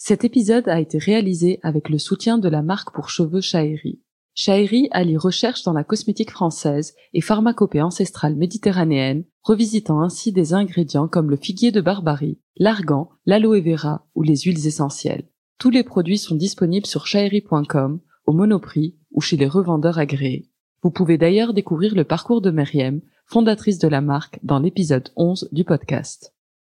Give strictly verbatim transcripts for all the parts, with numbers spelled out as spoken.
Cet épisode a été réalisé avec le soutien de la marque pour cheveux Shaeri. Shaeri allie recherche dans la cosmétique française et pharmacopée ancestrale méditerranéenne, revisitant ainsi des ingrédients comme le figuier de Barbarie, l'argan, l'aloe vera ou les huiles essentielles. Tous les produits sont disponibles sur shaeri point com, au Monoprix ou chez les revendeurs agréés. Vous pouvez d'ailleurs découvrir le parcours de Meriem, fondatrice de la marque, dans l'épisode onze du podcast.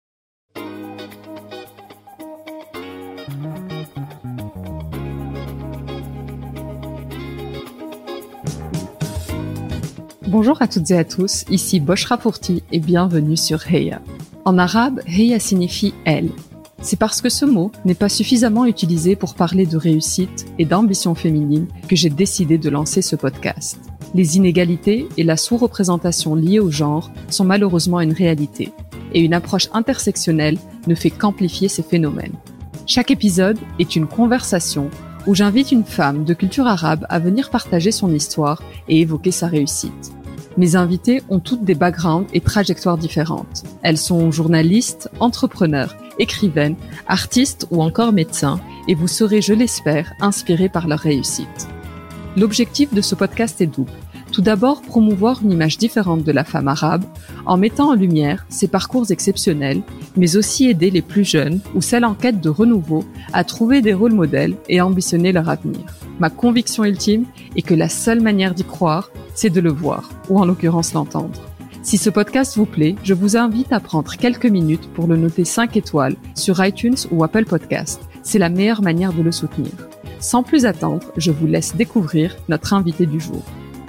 Bonjour à toutes et à tous, ici Boshra Fourti et bienvenue sur Heya. En arabe, Heya signifie « elle ». C'est parce que ce mot n'est pas suffisamment utilisé pour parler de réussite et d'ambition féminine que j'ai décidé de lancer ce podcast. Les inégalités et la sous-représentation liées au genre sont malheureusement une réalité, et une approche intersectionnelle ne fait qu'amplifier ces phénomènes. Chaque épisode est une conversation où j'invite une femme de culture arabe à venir partager son histoire et évoquer sa réussite. Mes invitées ont toutes des backgrounds et trajectoires différentes. Elles sont journalistes, entrepreneurs, écrivaines, artistes ou encore médecins, et vous serez, je l'espère, inspirés par leur réussite. L'objectif de ce podcast est double. Tout d'abord, promouvoir une image différente de la femme arabe, en mettant en lumière ses parcours exceptionnels, mais aussi aider les plus jeunes ou celles en quête de renouveau à trouver des rôles modèles et ambitionner leur avenir. Ma conviction ultime est que la seule manière d'y croire, c'est de le voir, ou en l'occurrence l'entendre. Si ce podcast vous plaît, je vous invite à prendre quelques minutes pour le noter cinq étoiles sur iTunes ou Apple Podcast. C'est la meilleure manière de le soutenir. Sans plus attendre, je vous laisse découvrir notre invité du jour.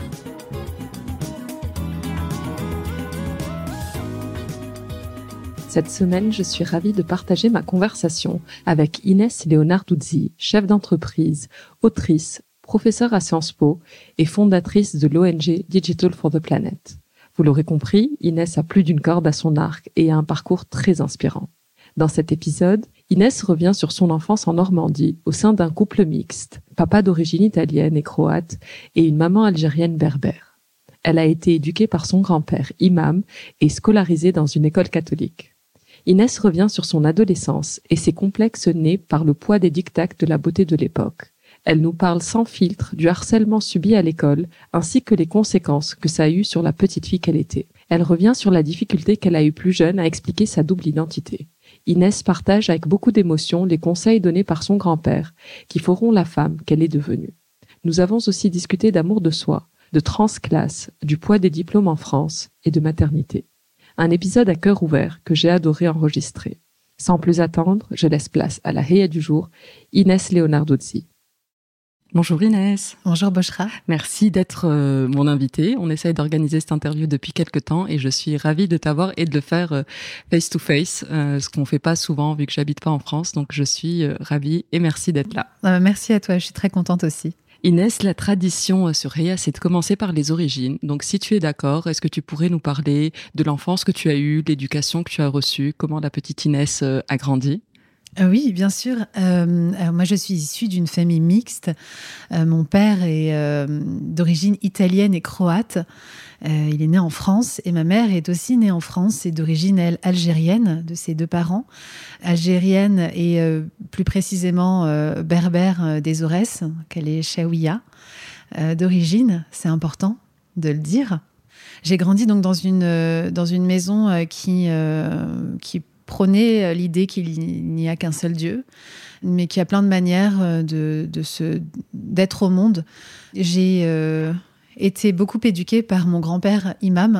Cette semaine, je suis ravie de partager ma conversation avec Inès Leonarduzzi, chef d'entreprise, autrice, professeure à Sciences Po et fondatrice de l'O N G Digital for the Planet. Vous l'aurez compris, Inès a plus d'une corde à son arc et a un parcours très inspirant. Dans cet épisode, Inès revient sur son enfance en Normandie au sein d'un couple mixte, papa d'origine italienne et croate et une maman algérienne berbère. Elle a été éduquée par son grand-père, imam, et scolarisée dans une école catholique. Inès revient sur son adolescence et ses complexes nés par le poids des diktats de la beauté de l'époque. Elle nous parle sans filtre du harcèlement subi à l'école, ainsi que les conséquences que ça a eu sur la petite fille qu'elle était. Elle revient sur la difficulté qu'elle a eue plus jeune à expliquer sa double identité. Inès partage avec beaucoup d'émotion les conseils donnés par son grand-père, qui feront la femme qu'elle est devenue. Nous avons aussi discuté d'amour de soi, de transclasse, du poids des diplômes en France et de maternité. Un épisode à cœur ouvert que j'ai adoré enregistrer. Sans plus attendre, je laisse place à la Heya du jour, Inès Leonarduzzi. Bonjour Inès. Bonjour Boshra. Merci d'être euh, mon invitée. On essaye d'organiser cette interview depuis quelques temps et je suis ravie de t'avoir et de le faire euh, face to face, euh, ce qu'on fait pas souvent vu que j'habite pas en France. Donc je suis euh, ravie et merci d'être là. Euh, merci à toi, je suis très contente aussi. Inès, la tradition sur Heya, c'est de commencer par les origines. Donc, si tu es d'accord, est-ce que tu pourrais nous parler de l'enfance que tu as eue, l'éducation que tu as reçue, comment la petite Inès a grandi ? Euh, oui, bien sûr. Euh, alors moi, je suis issue d'une famille mixte. Euh, mon père est euh, d'origine italienne et croate. Euh, il est né en France et ma mère est aussi née en France et d'origine, elle, algérienne, de ses deux parents. Algérienne et euh, plus précisément euh, berbère euh, des Aurès, qu'elle est chaouia euh, d'origine. C'est important de le dire. J'ai grandi donc dans une, euh, dans une maison euh, qui, euh, qui prônait l'idée qu'il n'y a qu'un seul Dieu, mais qui a plein de manières de, de se, d'être au monde. J'ai euh, été beaucoup éduquée par mon grand-père imam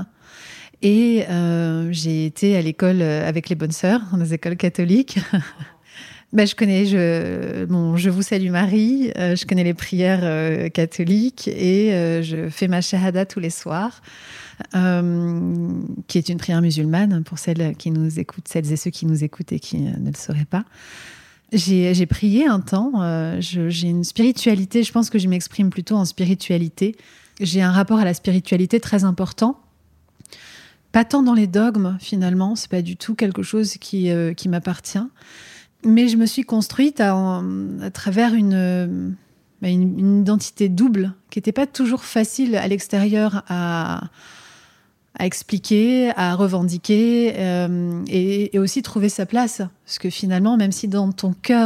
et euh, j'ai été à l'école avec les bonnes sœurs, dans les écoles catholiques. Ben, je connais, je, bon, je vous salue Marie, euh, je connais les prières euh, catholiques et euh, je fais ma shahada tous les soirs. Euh, qui est une prière musulmane pour celles qui nous écoutent, celles et ceux qui nous écoutent et qui euh, ne le sauraient pas. J'ai, j'ai prié un temps, euh, je, j'ai une spiritualité, je pense que je m'exprime plutôt en spiritualité. J'ai un rapport à la spiritualité très important, pas tant dans les dogmes finalement, c'est pas du tout quelque chose qui, euh, qui m'appartient, mais je me suis construite à, à travers une, une, une identité double qui n'était pas toujours facile à l'extérieur à à expliquer, à revendiquer euh, et, et aussi trouver sa place. Parce que finalement, même si dans ton cœur,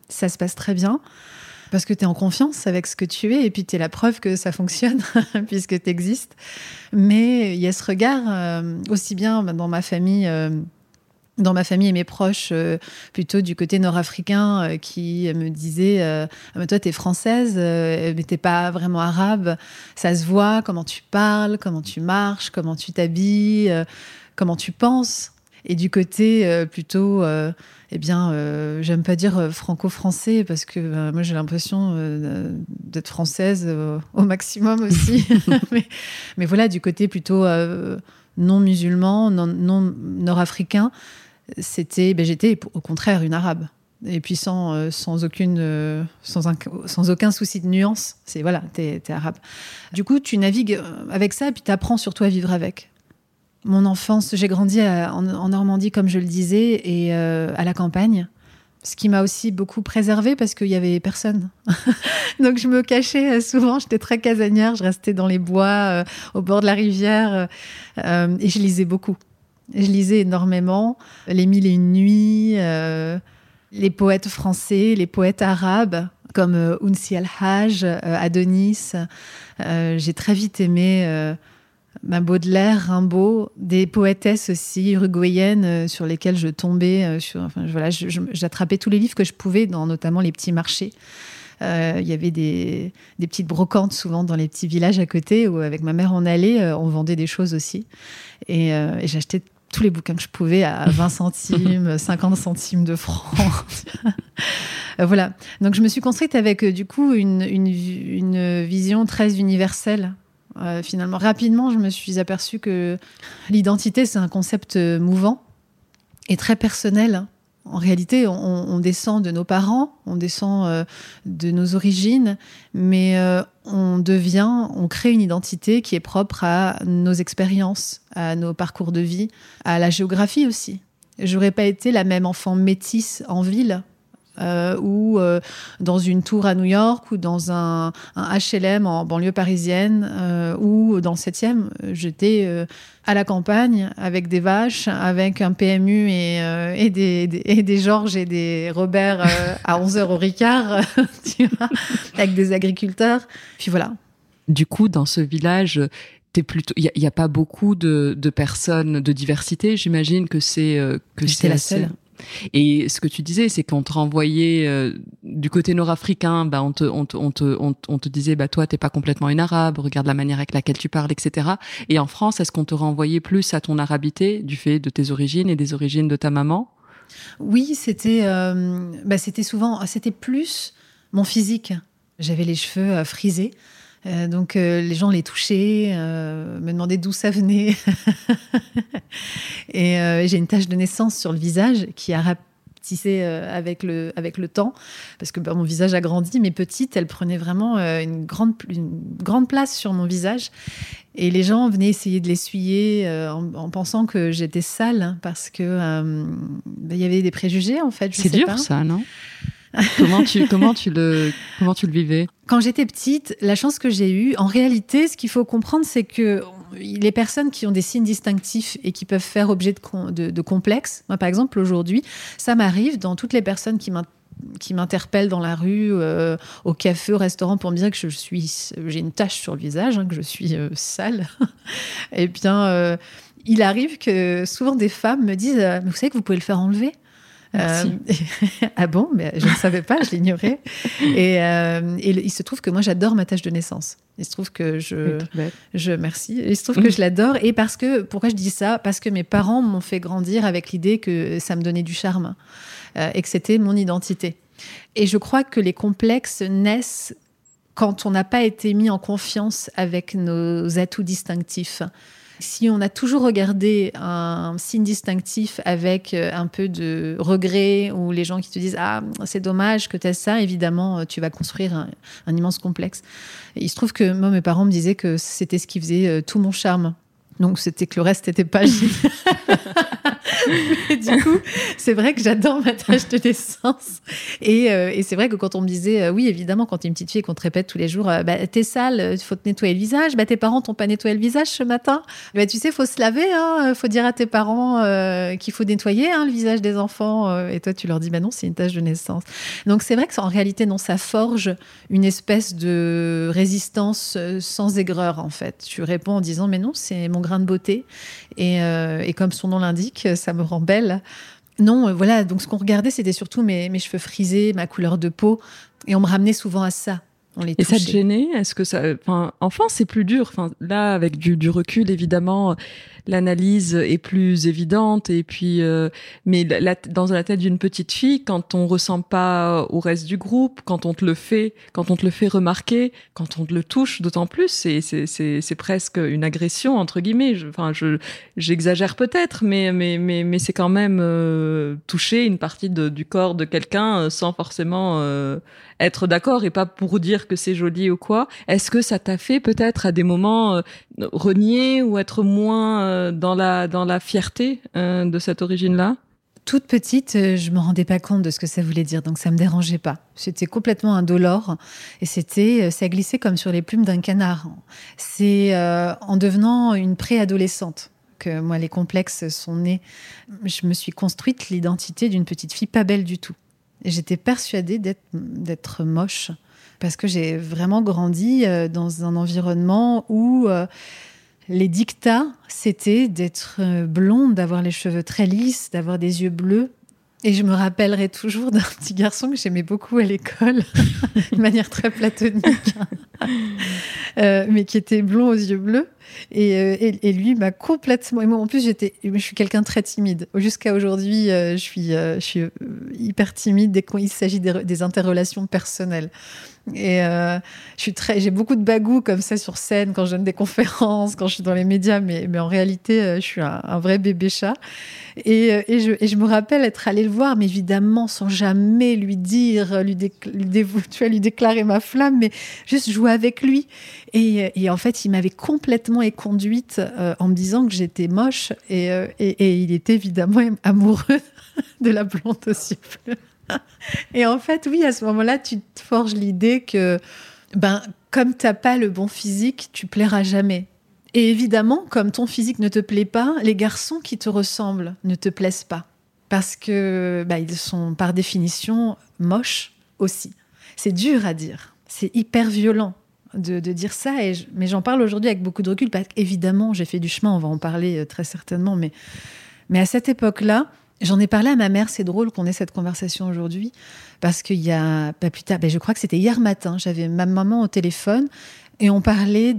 ça se passe très bien. Parce que tu es en confiance avec ce que tu es et puis tu es la preuve que ça fonctionne puisque tu existes. Mais il y a ce regard, euh, aussi bien dans ma famille, euh, dans ma famille et mes proches, euh, plutôt du côté nord-africain, euh, qui me disaient euh, ah, « Toi, tu es française, euh, mais tu n'es pas vraiment arabe. Ça se voit, comment tu parles, comment tu marches, comment tu t'habilles, euh, comment tu penses. » Et du côté euh, plutôt... Euh, Eh bien, euh, j'aime pas dire euh, franco-français parce que euh, moi j'ai l'impression euh, d'être française euh, au maximum aussi. mais, mais voilà, du côté plutôt euh, non musulman, non, non nord-africain, c'était, ben, j'étais au contraire une arabe. Et puis sans, euh, sans, aucune, euh, sans, un, sans aucun souci de nuance. C'est voilà, t'es, t'es arabe. Du coup, tu navigues avec ça et puis t'apprends surtout à vivre avec. Mon enfance, j'ai grandi à, en, en Normandie, comme je le disais, et euh, à la campagne, ce qui m'a aussi beaucoup préservée parce qu'il n'y avait personne. Donc je me cachais euh, souvent, j'étais très casanière, je restais dans les bois, euh, au bord de la rivière, euh, et je lisais beaucoup. Je lisais énormément, les Mille et une nuits, euh, les poètes français, les poètes arabes, comme euh, Ounsi al-Hajj, euh, Adonis. Euh, j'ai très vite aimé... Euh, Ben Baudelaire, Rimbaud, des poétesses aussi uruguayennes euh, sur lesquelles je tombais. Euh, sur, enfin, voilà, je, je, j'attrapais tous les livres que je pouvais, dans notamment les petits marchés. Euh, il y avait des, des petites brocantes souvent dans les petits villages à côté où avec ma mère on allait, euh, on vendait des choses aussi. Et, euh, et j'achetais tous les bouquins que je pouvais à vingt centimes, cinquante centimes de francs. euh, voilà. Donc je me suis construite avec euh, du coup une, une, une vision très universelle. Euh, finalement, rapidement, je me suis aperçue que l'identité, c'est un concept mouvant et très personnel. En réalité, on, on descend de nos parents, on descend euh, de nos origines, mais euh, on devient, on crée une identité qui est propre à nos expériences, à nos parcours de vie, à la géographie aussi. J'aurais pas été la même enfant métisse en ville. Euh, ou euh, dans une tour à New York, ou dans un, un H L M en banlieue parisienne, euh, ou dans le septième. J'étais euh, à la campagne, avec des vaches, avec un P M U et, euh, et, des, des, et des Georges et des Robert euh, à onze heures au Ricard, tu vois, avec des agriculteurs. Puis voilà. Du coup, dans ce village... T'es plutôt, il y, y a pas beaucoup de, de personnes de diversité. J'imagine que c'est euh, que J'étais c'est la assez... seule. Et ce que tu disais, c'est qu'on te renvoyait euh, du côté nord-africain, bah on te on te on te on, on te disait bah toi t'es pas complètement une arabe, regarde la manière avec laquelle tu parles, et cetera. Et en France, est-ce qu'on te renvoyait plus à ton arabité du fait de tes origines et des origines de ta maman? Oui, c'était euh, bah c'était souvent, c'était plus mon physique. J'avais les cheveux euh, frisés. Euh, donc euh, les gens les touchaient, euh, me demandaient d'où ça venait. Et euh, j'ai une tache de naissance sur le visage qui a rapetissé euh, avec, le, avec le temps, parce que bah, mon visage a grandi, mais petite, elle prenait vraiment euh, une, grande, une grande place sur mon visage. Et les gens venaient essayer de l'essuyer euh, en, en pensant que j'étais sale, parce que euh, bah, y avait des préjugés, en fait. Je C'est sais dur, pas. ça, non? comment tu comment tu le comment tu le vivais? Quand j'étais petite, la chance que j'ai eue, en réalité, ce qu'il faut comprendre, c'est que les personnes qui ont des signes distinctifs et qui peuvent faire objet de, de, de complexes, moi par exemple aujourd'hui, ça m'arrive dans toutes les personnes qui m'intéressent qui m'interpellent dans la rue, euh, au café, au restaurant, pour me dire que je suis, j'ai une tache sur le visage, hein, que je suis euh, sale. Eh bien, euh, il arrive que souvent des femmes me disent euh, « Mais vous savez que vous pouvez le faire enlever ?» Merci. Euh, ah bon, mais je ne savais pas, je l'ignorais. Et, euh, et il se trouve que moi, j'adore ma tache de naissance. Il se trouve que je... je merci. Il se trouve que je l'adore. Et parce que... Pourquoi je dis ça? Parce que mes parents m'ont fait grandir avec l'idée que ça me donnait du charme euh, et que c'était mon identité. Et je crois que les complexes naissent quand on n'a pas été mis en confiance avec nos atouts distinctifs. Si on a toujours regardé un signe distinctif avec un peu de regret, ou les gens qui te disent « Ah, c'est dommage que tu aies ça », évidemment, tu vas construire un, un immense complexe. Et il se trouve que moi, mes parents me disaient que c'était ce qui faisait tout mon charme. Donc, c'était que le reste n'était pas génial. Mais du coup, c'est vrai que j'adore ma tâche de naissance. Et, euh, et c'est vrai que quand on me disait, euh, oui, évidemment, quand t'es une petite fille et qu'on te répète tous les jours, euh, bah, t'es sale, il faut te nettoyer le visage. Bah, tes parents t'ont pas nettoyé le visage ce matin. Bah, tu sais, il faut se laver. Il faut dire à tes parents euh, qu'il faut nettoyer hein, le visage des enfants. Euh, et toi, tu leur dis, bah non, c'est une tâche de naissance. Donc, c'est vrai que en réalité, non, ça forge une espèce de résistance sans aigreur, en fait. Tu réponds en disant, mais non, c'est mon grain de beauté. Et, euh, et comme son nom l'indique, ça me rend belle. Non, euh, voilà, donc ce qu'on regardait, c'était surtout mes, mes cheveux frisés, ma couleur de peau. Et on me ramenait souvent à ça. On les Et touchait. ça te gênait? Est-ce que ça, enfin, enfant, c'est plus dur. Enfin, là, avec du, du recul, évidemment, l'analyse est plus évidente. Et puis, euh, mais la, la, dans la tête d'une petite fille, quand on ressent pas au reste du groupe, quand on te le fait, quand on te le fait remarquer, quand on te le touche, d'autant plus, c'est, c'est, c'est, c'est presque une agression entre guillemets. Je, enfin, je, j'exagère peut-être, mais, mais, mais, mais c'est quand même euh, toucher une partie de, du corps de quelqu'un euh, sans forcément euh, être d'accord et pas pour dire que c'est joli ou quoi. Est-ce que ça t'a fait peut-être à des moments euh, renier ou être moins euh, dans la dans la fierté euh, de cette origine-là? Toute petite, euh, je me rendais pas compte de ce que ça voulait dire, donc ça me dérangeait pas. C'était complètement indolore et c'était, euh, ça glissait comme sur les plumes d'un canard. C'est euh, en devenant une préadolescente que moi les complexes sont nés. Je me suis construite l'identité d'une petite fille pas belle du tout. Et j'étais persuadée d'être, d'être moche parce que j'ai vraiment grandi dans un environnement où euh, les dictats, c'était d'être blonde, d'avoir les cheveux très lisses, d'avoir des yeux bleus. Et je me rappellerai toujours d'un petit garçon que j'aimais beaucoup à l'école, de manière très platonique, euh, mais qui était blond aux yeux bleus. Et, euh, et, et lui m'a complètement... Et moi, en plus, j'étais, je suis quelqu'un de très timide. Jusqu'à aujourd'hui, euh, je, suis, euh, je suis hyper timide dès qu'il s'agit des, des interrelations personnelles. Et euh, je suis très, j'ai beaucoup de bagou comme ça sur scène quand je donne des conférences, quand je suis dans les médias, mais, mais en réalité, euh, je suis un, un vrai bébé chat. Et, euh, et, je, et je me rappelle être allée le voir, mais évidemment sans jamais lui dire, lui, dé, lui, dé, tu vois, lui déclarer ma flamme, mais juste jouer avec lui. Et, et en fait, il m'avait complètement éconduite euh, en me disant que j'étais moche. Et, euh, et, et il était évidemment amoureux de la blonde aux yeux bleus. Et en fait, oui, à ce moment-là, tu te forges l'idée que, ben, comme t'as pas le bon physique, tu plairas jamais. Et évidemment, comme ton physique ne te plaît pas, les garçons qui te ressemblent ne te plaisent pas. Parce que, ben, ils sont par définition moches aussi. C'est dur à dire. C'est hyper violent de, de dire ça. Et je, mais j'en parle aujourd'hui avec beaucoup de recul. Parce qu'évidemment, j'ai fait du chemin, on va en parler très certainement. Mais, mais à cette époque-là, j'en ai parlé à ma mère, c'est drôle qu'on ait cette conversation aujourd'hui, parce qu'il y a pas plus tard, ben je crois que c'était hier matin, j'avais ma maman au téléphone et on parlait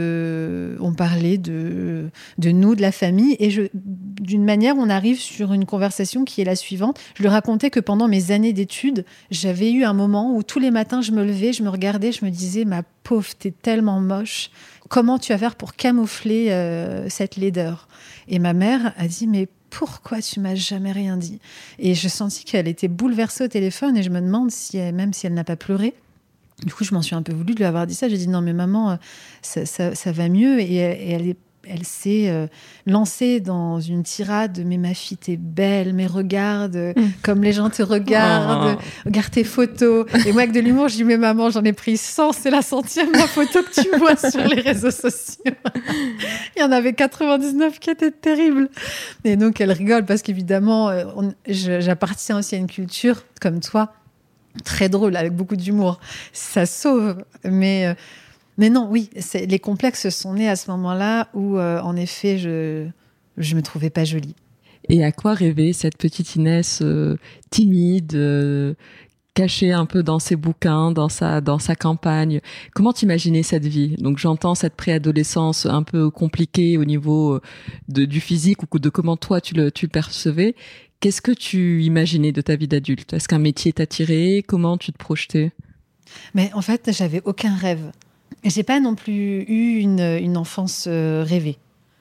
de, on parlait de, de nous, de la famille, et je, d'une manière, on arrive sur une conversation qui est la suivante. Je lui racontais que pendant mes années d'études, j'avais eu un moment où tous les matins, je me levais, je me regardais, je me disais, ma pauvre, t'es tellement moche. Comment tu vas faire pour camoufler euh, cette laideur? Et ma mère a dit, mais pourquoi tu m'as jamais rien dit? Et je sentis qu'elle était bouleversée au téléphone et je me demande si elle, même si elle n'a pas pleuré. Du coup, je m'en suis un peu voulu de lui avoir dit ça. J'ai dit non, mais maman, ça, ça, ça va mieux. Et, et elle, est, elle s'est euh, lancée dans une tirade. Mais ma fille, t'es belle, mais regarde, mmh. comme les gens te regardent, oh. regarde tes photos. Et moi, avec de l'humour, je dis mais maman, j'en ai pris cent, c'est la centième la photo que tu vois sur les réseaux sociaux. Il y en avait quatre-vingt-dix-neuf qui étaient terribles. Et donc, elle rigole parce qu'évidemment, on, je, j'appartiens aussi à une culture comme toi, très drôle, avec beaucoup d'humour. Ça sauve. Mais, mais non, oui, c'est, les complexes sont nés à ce moment-là où, euh, en effet, je ne me trouvais pas jolie. Et à quoi rêvait cette petite Inès euh, timide, euh, cachée un peu dans ses bouquins, dans sa dans sa campagne? Comment t'imaginais cette vie? Donc j'entends cette préadolescence un peu compliquée au niveau de, du physique ou de comment toi tu le tu le percevais. Qu'est-ce que tu imaginais de ta vie d'adulte? Est-ce qu'un métier t'attirait? Comment tu te projetais? Mais en fait, j'avais aucun rêve. J'ai pas non plus eu une une enfance euh, rêvée.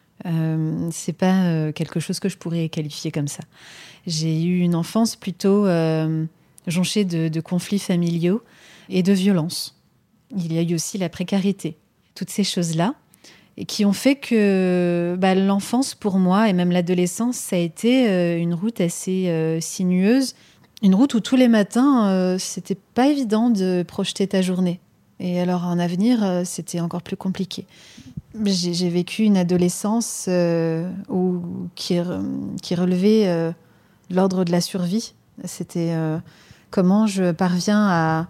Euh, c'est pas euh, quelque chose que je pourrais qualifier comme ça. J'ai eu une enfance plutôt euh, jonchée de, de conflits familiaux et de violences. Il y a eu aussi la précarité. Toutes ces choses-là. et qui ont fait que bah, l'enfance, pour moi, et même l'adolescence, ça a été euh, une route assez euh, sinueuse. Une route où tous les matins, euh, c'était pas évident de projeter ta journée. Et alors, en avenir, euh, c'était encore plus compliqué. J'ai, j'ai vécu une adolescence euh, où, qui, qui relevait euh, l'ordre de la survie. C'était euh, comment je parviens à,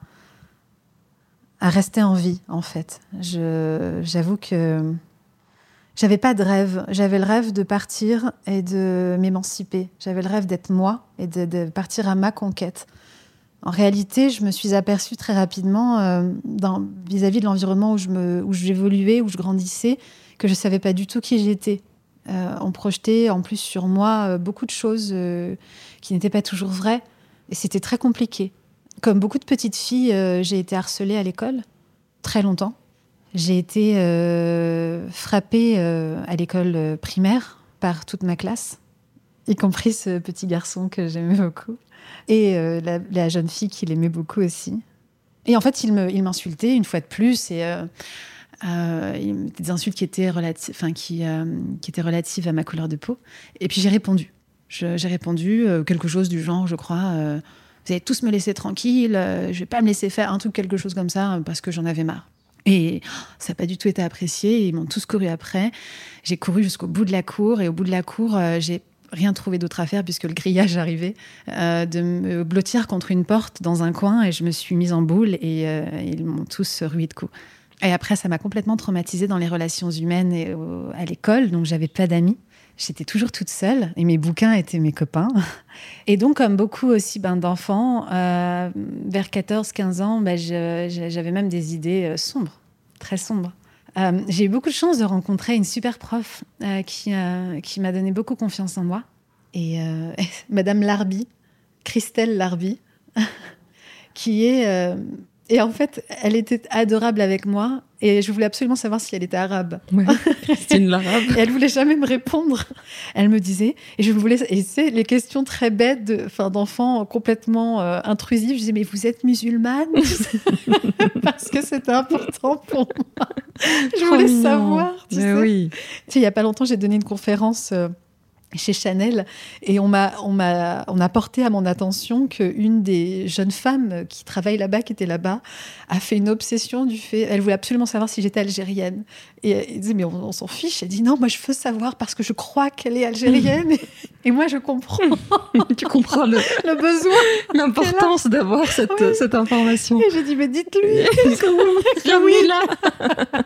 à rester en vie, en fait. Je, j'avoue que j'avais pas de rêve. J'avais le rêve de partir et de m'émanciper. J'avais le rêve d'être moi et de, de partir à ma conquête. En réalité, je me suis aperçue très rapidement, euh, dans, vis-à-vis de l'environnement où, je me, où j'évoluais, où je grandissais, que je ne savais pas du tout qui j'étais. Euh, on projetait en plus sur moi euh, beaucoup de choses euh, qui n'étaient pas toujours vraies. Et c'était très compliqué. Comme beaucoup de petites filles, euh, j'ai été harcelée à l'école, très longtemps. J'ai été euh, frappée euh, à l'école primaire par toute ma classe, y compris ce petit garçon que j'aimais beaucoup. Et euh, la, la jeune fille qui l'aimait beaucoup aussi. Et en fait, il, me, il m'insultait une fois de plus. Et euh, euh, des insultes qui étaient, relati- enfin, qui, euh, qui étaient relatives à ma couleur de peau. Et puis j'ai répondu. Je, j'ai répondu euh, quelque chose du genre, je crois, euh, vous allez tous me laisser tranquille, euh, je ne vais pas me laisser faire un truc, quelque chose comme ça, parce que j'en avais marre. Et oh, ça n'a pas du tout été apprécié. Ils m'ont tous couru après. J'ai couru jusqu'au bout de la cour. Et au bout de la cour, euh, j'ai rien trouvé d'autre à faire puisque le grillage arrivait, euh, de me blottir contre une porte dans un coin et je me suis mise en boule et euh, ils m'ont tous rué de coups. Et après, ça m'a complètement traumatisée dans les relations humaines et au, à l'école, donc j'avais pas d'amis. J'étais toujours toute seule et mes bouquins étaient mes copains. Et donc, comme beaucoup aussi ben, d'enfants, euh, vers quatorze quinze ans, ben, je, j'avais même des idées euh, sombres, très sombres. Euh, j'ai eu beaucoup de chance de rencontrer une super prof euh, qui, euh, qui m'a donné beaucoup confiance en moi. Et euh, Madame Larby, Christelle Larby, qui est... Euh, et en fait, elle était adorable avec moi. Et je voulais absolument savoir si elle était arabe. Ouais, Christine l'arabe. Et elle voulait jamais me répondre. Elle me disait... Et je voulais... Et c'est les questions très bêtes de, enfin, d'enfants complètement euh, intrusifs. Je disais, mais vous êtes musulmane? Parce que c'était important pour moi. Je voulais oh savoir, tu mais sais. Oui. Tu sais, il y a pas longtemps, j'ai donné une conférence euh, chez Chanel et on m'a, on m'a, on a porté à mon attention qu'une des jeunes femmes qui travaille là-bas, qui était là-bas, a fait une obsession du fait. Elle voulait absolument savoir si j'étais algérienne. Et elle disait, mais on, on s'en fiche. Elle dit, non, moi je veux savoir parce que je crois qu'elle est algérienne. et, et moi je comprends. Tu comprends le, le besoin, l'importance d'avoir cette, oui. cette information. Et j'ai dit, mais dites-lui. Oui, là.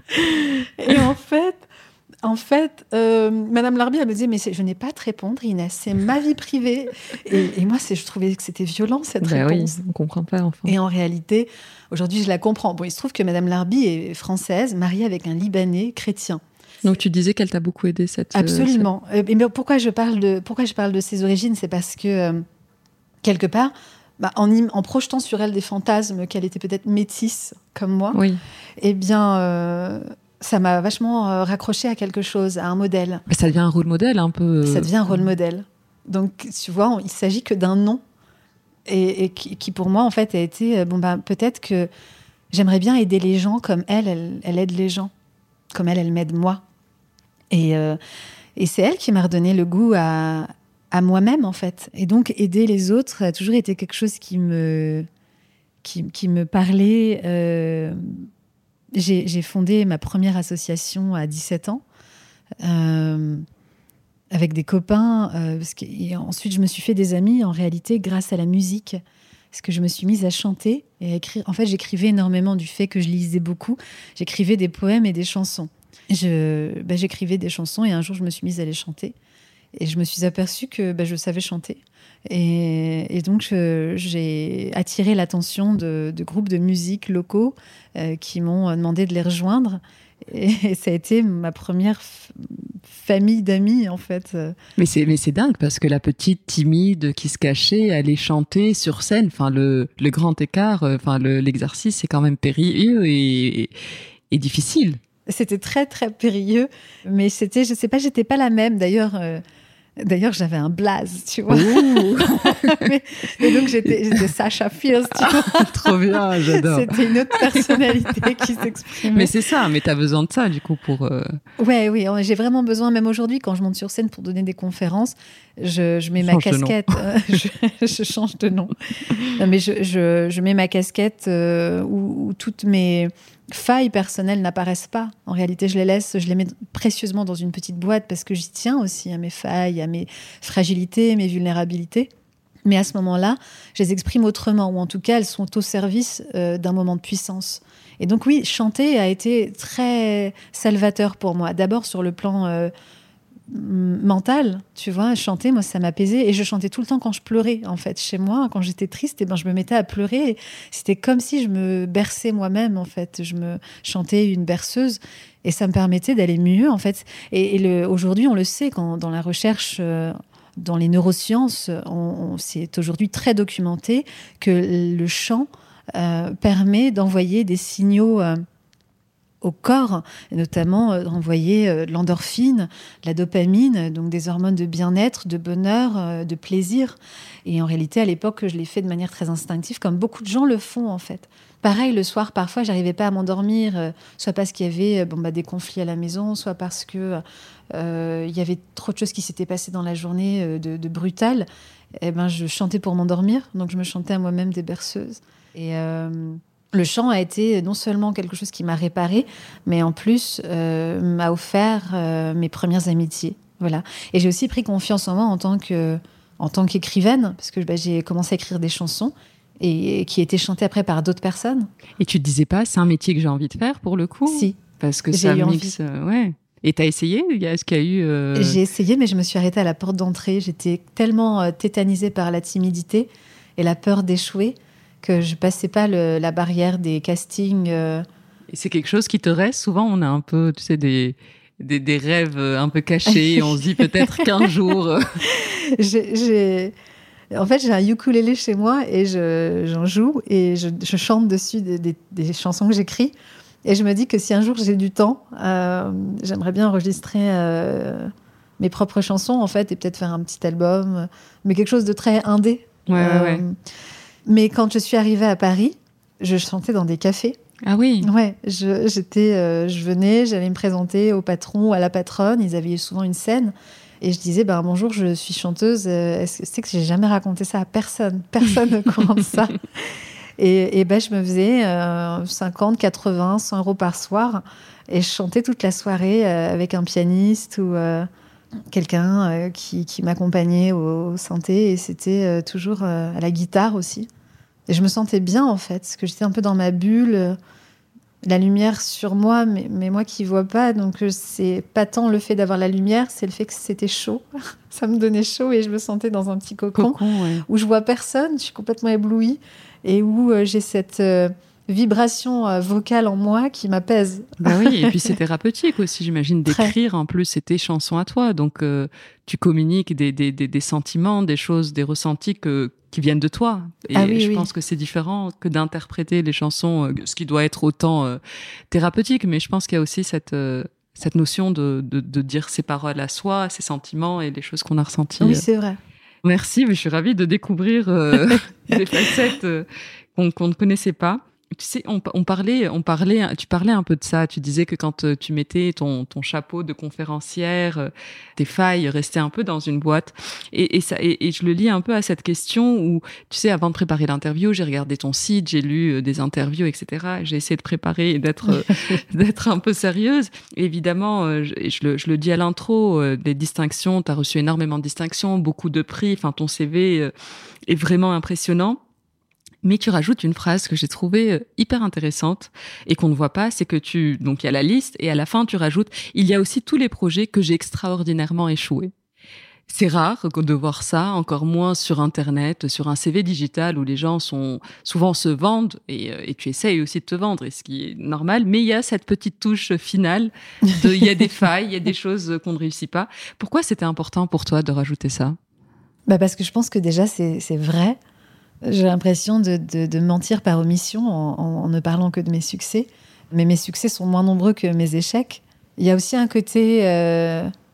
Et en fait, en fait, euh, Madame Larby, elle me disait, mais c'est, je n'ai pas à te répondre, Inès, c'est ma vie privée. Et, et moi, c'est, je trouvais que c'était violent, cette ben réponse. Oui, on ne comprend pas, enfin. Et en réalité, aujourd'hui, je la comprends. Bon, il se trouve que Madame Larby est française, mariée avec un Libanais chrétien. Donc, tu disais qu'elle t'a beaucoup aidée, cette... Absolument. Euh, cette... Et mais pourquoi je parle de, pourquoi je parle de ses origines? C'est parce que, euh, quelque part, bah, en, en projetant sur elle des fantasmes qu'elle était peut-être métisse, comme moi, oui. eh bien... Euh, ça m'a vachement euh, raccroché à quelque chose, à un modèle. Ça devient un rôle modèle, un peu. Ça devient un rôle modèle. Donc, tu vois, on, il s'agit que d'un nom. Et, et qui, qui, pour moi, en fait, a été... Bon, ben, peut-être que j'aimerais bien aider les gens comme elle, elle, elle aide les gens. Comme elle, elle m'aide moi. Et, euh, et c'est elle qui m'a redonné le goût à, à moi-même, en fait. Et donc, aider les autres a toujours été quelque chose qui me, qui, qui me parlait... Euh, J'ai, j'ai fondé ma première association à dix-sept ans euh, avec des copains. Euh, parce que, et ensuite, je me suis fait des amis, en réalité, grâce à la musique. Parce que je me suis mise à chanter et à écrire. En fait, j'écrivais énormément du fait que je lisais beaucoup. J'écrivais des poèmes et des chansons. Je, bah, j'écrivais des chansons et un jour, je me suis mise à les chanter. Et je me suis aperçue que bah, je savais chanter. Et, et donc, je, j'ai attiré l'attention de, de groupes de musique locaux euh, qui m'ont demandé de les rejoindre. Et, et ça a été ma première f- famille d'amis, en fait. Mais c'est, mais c'est dingue, parce que la petite timide qui se cachait allait chanter sur scène. Enfin, le, le grand écart, enfin, le, l'exercice, c'est quand même périlleux et, et, et difficile. C'était très, très périlleux. Mais c'était, je ne sais pas, j'étais pas la même. D'ailleurs... Euh, D'ailleurs, j'avais un blaze, tu vois. mais, et donc, j'étais, j'étais Sasha Fierce, tu vois. Ah, trop bien, j'adore. C'était une autre personnalité qui s'exprimait. Mais c'est ça, mais t'as besoin de ça, du coup, pour... Euh... Ouais, oui, j'ai vraiment besoin, même aujourd'hui, quand je monte sur scène pour donner des conférences, je, je mets ma casquette. Euh, je, je change de nom. Non, mais je, je, je mets ma casquette euh, où, où toutes mes failles personnelles n'apparaissent pas. En réalité, je les laisse, je les mets précieusement dans une petite boîte parce que j'y tiens aussi à mes failles, à mes fragilités, mes vulnérabilités. Mais à ce moment-là, je les exprime autrement, ou en tout cas, elles sont au service euh, d'un moment de puissance. Et donc oui, chanter a été très salvateur pour moi. D'abord sur le plan euh, mental, tu vois, chanter, moi, ça m'apaisait. Et je chantais tout le temps quand je pleurais, en fait. Chez moi, quand j'étais triste, eh ben, je me mettais à pleurer. C'était comme si je me berçais moi-même, en fait. Je me chantais une berceuse et ça me permettait d'aller mieux, en fait. Et, et le, aujourd'hui, on le sait, quand, dans la recherche... Euh, dans les neurosciences, on, on, c'est aujourd'hui très documenté que le chant euh, permet d'envoyer des signaux euh, au corps, et notamment euh, d'envoyer euh, de l'endorphine, de la dopamine, donc des hormones de bien-être, de bonheur, euh, de plaisir. Et en réalité, à l'époque, je l'ai fait de manière très instinctive, comme beaucoup de gens le font en fait. Pareil, le soir, parfois, j'arrivais pas à m'endormir, euh, soit parce qu'il y avait euh, bon, bah, des conflits à la maison, soit parce que euh, il y avait trop de choses qui s'étaient passées dans la journée euh, de, de brutal. Et ben, je chantais pour m'endormir, donc je me chantais à moi-même des berceuses. Et euh, le chant a été non seulement quelque chose qui m'a réparée, mais en plus euh, m'a offert euh, mes premières amitiés. Voilà. Et j'ai aussi pris confiance en moi en tant que, en tant qu'écrivaine, parce que bah, j'ai commencé à écrire des chansons. Et qui étaient chantées après par d'autres personnes. Et tu te disais pas, c'est un métier que j'ai envie de faire pour le coup ? Si. Parce que j'ai ça eu mixe. Euh, ouais. Et t'as essayé ? Est-ce qu'il y a eu. Euh... J'ai essayé, mais je me suis arrêtée à la porte d'entrée. J'étais tellement euh, tétanisée par la timidité et la peur d'échouer que je passais pas le, la barrière des castings. Euh... Et c'est quelque chose qui te reste ? Souvent, on a un peu, tu sais, des. Des, des rêves un peu cachés. On se dit peut-être qu'un jour. j'ai. j'ai... En fait, j'ai un ukulélé chez moi et je, j'en joue et je, je chante dessus des, des, des chansons que j'écris. Et je me dis que si un jour j'ai du temps, euh, j'aimerais bien enregistrer euh, mes propres chansons, en fait, et peut-être faire un petit album, mais quelque chose de très indé. Ouais, euh, ouais. Mais quand je suis arrivée à Paris, je chantais dans des cafés. Ah oui. Ouais, je, j'étais, euh, je venais, j'allais me présenter au patron ou à la patronne. Ils avaient souvent une scène. Et je disais, ben, bonjour, je suis chanteuse. Est-ce que c'est que j'ai jamais raconté ça à personne ? Personne ne comprend ça. Et, et ben, je me faisais euh, cinquante, quatre-vingts, cent euros par soir. Et je chantais toute la soirée euh, avec un pianiste ou euh, quelqu'un euh, qui, qui m'accompagnait au, au synthé. Et c'était euh, toujours euh, à la guitare aussi. Et je me sentais bien, en fait, parce que j'étais un peu dans ma bulle. Euh, la lumière sur moi, mais, mais moi qui ne vois pas. Donc, c'est pas tant le fait d'avoir la lumière, c'est le fait que c'était chaud. Ça me donnait chaud et je me sentais dans un petit cocon, cocon ouais. où je vois personne, je suis complètement éblouie et où euh, j'ai cette euh, vibration euh, vocale en moi qui m'apaise. Bah oui, et puis c'est thérapeutique aussi, j'imagine, d'écrire. En plus, c'est tes chansons à toi. Donc, euh, tu communiques des, des, des, des sentiments, des choses, des ressentis que, qui viennent de toi. Et ah oui, je oui. pense que c'est différent que d'interpréter les chansons, euh, ce qui doit être autant euh, thérapeutique. Mais je pense qu'il y a aussi cette, euh, cette notion de, de, de dire ses paroles à soi, ses sentiments et les choses qu'on a ressenties. Oui, c'est vrai. Merci, mais je suis ravie de découvrir euh, des facettes euh, qu'on, qu'on ne connaissait pas. Tu sais, on, on parlait, on parlait, tu parlais un peu de ça. Tu disais que quand euh, tu mettais ton, ton chapeau de conférencière, euh, tes failles restaient un peu dans une boîte. Et, et ça, et, et je le lis un peu à cette question où, tu sais, avant de préparer l'interview, j'ai regardé ton site, j'ai lu euh, des interviews, et cetera. J'ai essayé de préparer et d'être, euh, d'être un peu sérieuse. Et évidemment, euh, je, je, le, je le dis à l'intro, euh, des distinctions. T'as reçu énormément de distinctions, beaucoup de prix. Enfin, ton C V euh, est vraiment impressionnant. Mais tu rajoutes une phrase que j'ai trouvée hyper intéressante et qu'on ne voit pas, c'est que tu, donc il y a la liste et à la fin tu rajoutes, il y a aussi tous les projets que j'ai extraordinairement échoués. C'est rare de voir ça, encore moins sur Internet, sur un C V digital où les gens sont, souvent se vendent et, et tu essayes aussi de te vendre, et ce qui est normal, mais il y a cette petite touche finale de, il y a des failles, il y a des choses qu'on ne réussit pas. Pourquoi c'était important pour toi de rajouter ça? Bah parce que je pense que déjà c'est, c'est vrai. J'ai l'impression de, de, de mentir par omission en, en, en ne parlant que de mes succès. Mais mes succès sont moins nombreux que mes échecs. Il y a aussi un côté... Euh,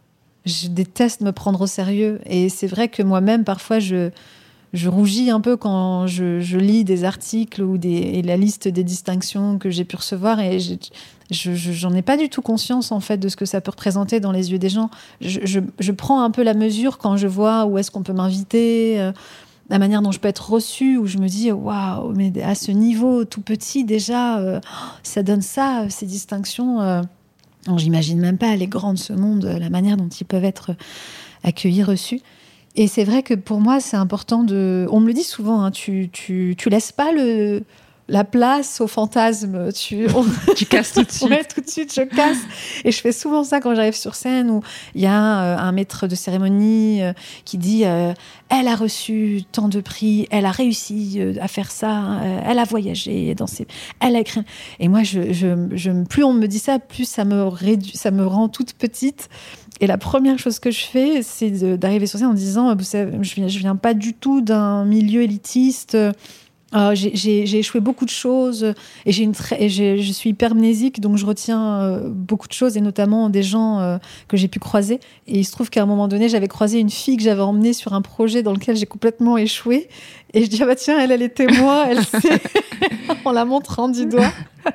Je déteste me prendre au sérieux. Et c'est vrai que moi-même, parfois, je, je rougis un peu quand je, je lis des articles ou des, et la liste des distinctions que j'ai pu recevoir. Et je, je, je, j'en ai pas du tout conscience, en fait, de ce que ça peut représenter dans les yeux des gens. Je, je, je prends un peu la mesure quand je vois où est-ce qu'on peut m'inviter, euh, la manière dont je peux être reçue, où je me dis, waouh, mais à ce niveau tout petit, déjà, euh, ça donne ça, ces distinctions. Euh, Alors, j'imagine même pas les grands de ce monde, la manière dont ils peuvent être accueillis, reçus. Et c'est vrai que pour moi, c'est important de... On me le dit souvent, hein, tu, tu, tu laisses pas le, la place au fantasme. Tu, on... tu casses tout de suite. Ouais, tout de suite, je casse. Et je fais souvent ça quand j'arrive sur scène où il y a euh, un maître de cérémonie euh, qui dit euh, « Elle a reçu tant de prix, elle a réussi euh, à faire ça, euh, elle a voyagé, dans ses... elle a écrit... » Et moi, je, je, je, plus on me dit ça, plus ça me, réduit, ça me rend toute petite. Et la première chose que je fais, c'est de, d'arriver sur scène en disant « Vous savez, je viens, je viens pas du tout d'un milieu élitiste. Euh, j'ai, j'ai, j'ai échoué beaucoup de choses et, j'ai une tra- et j'ai, je suis hypermnésique, donc je retiens euh, beaucoup de choses, et notamment des gens euh, que j'ai pu croiser. Et il se trouve qu'à un moment donné, j'avais croisé une fille que j'avais emmenée sur un projet dans lequel j'ai complètement échoué. Et je dis « Ah bah tiens, elle, elle était moi, elle sait. » En la montrant du doigt.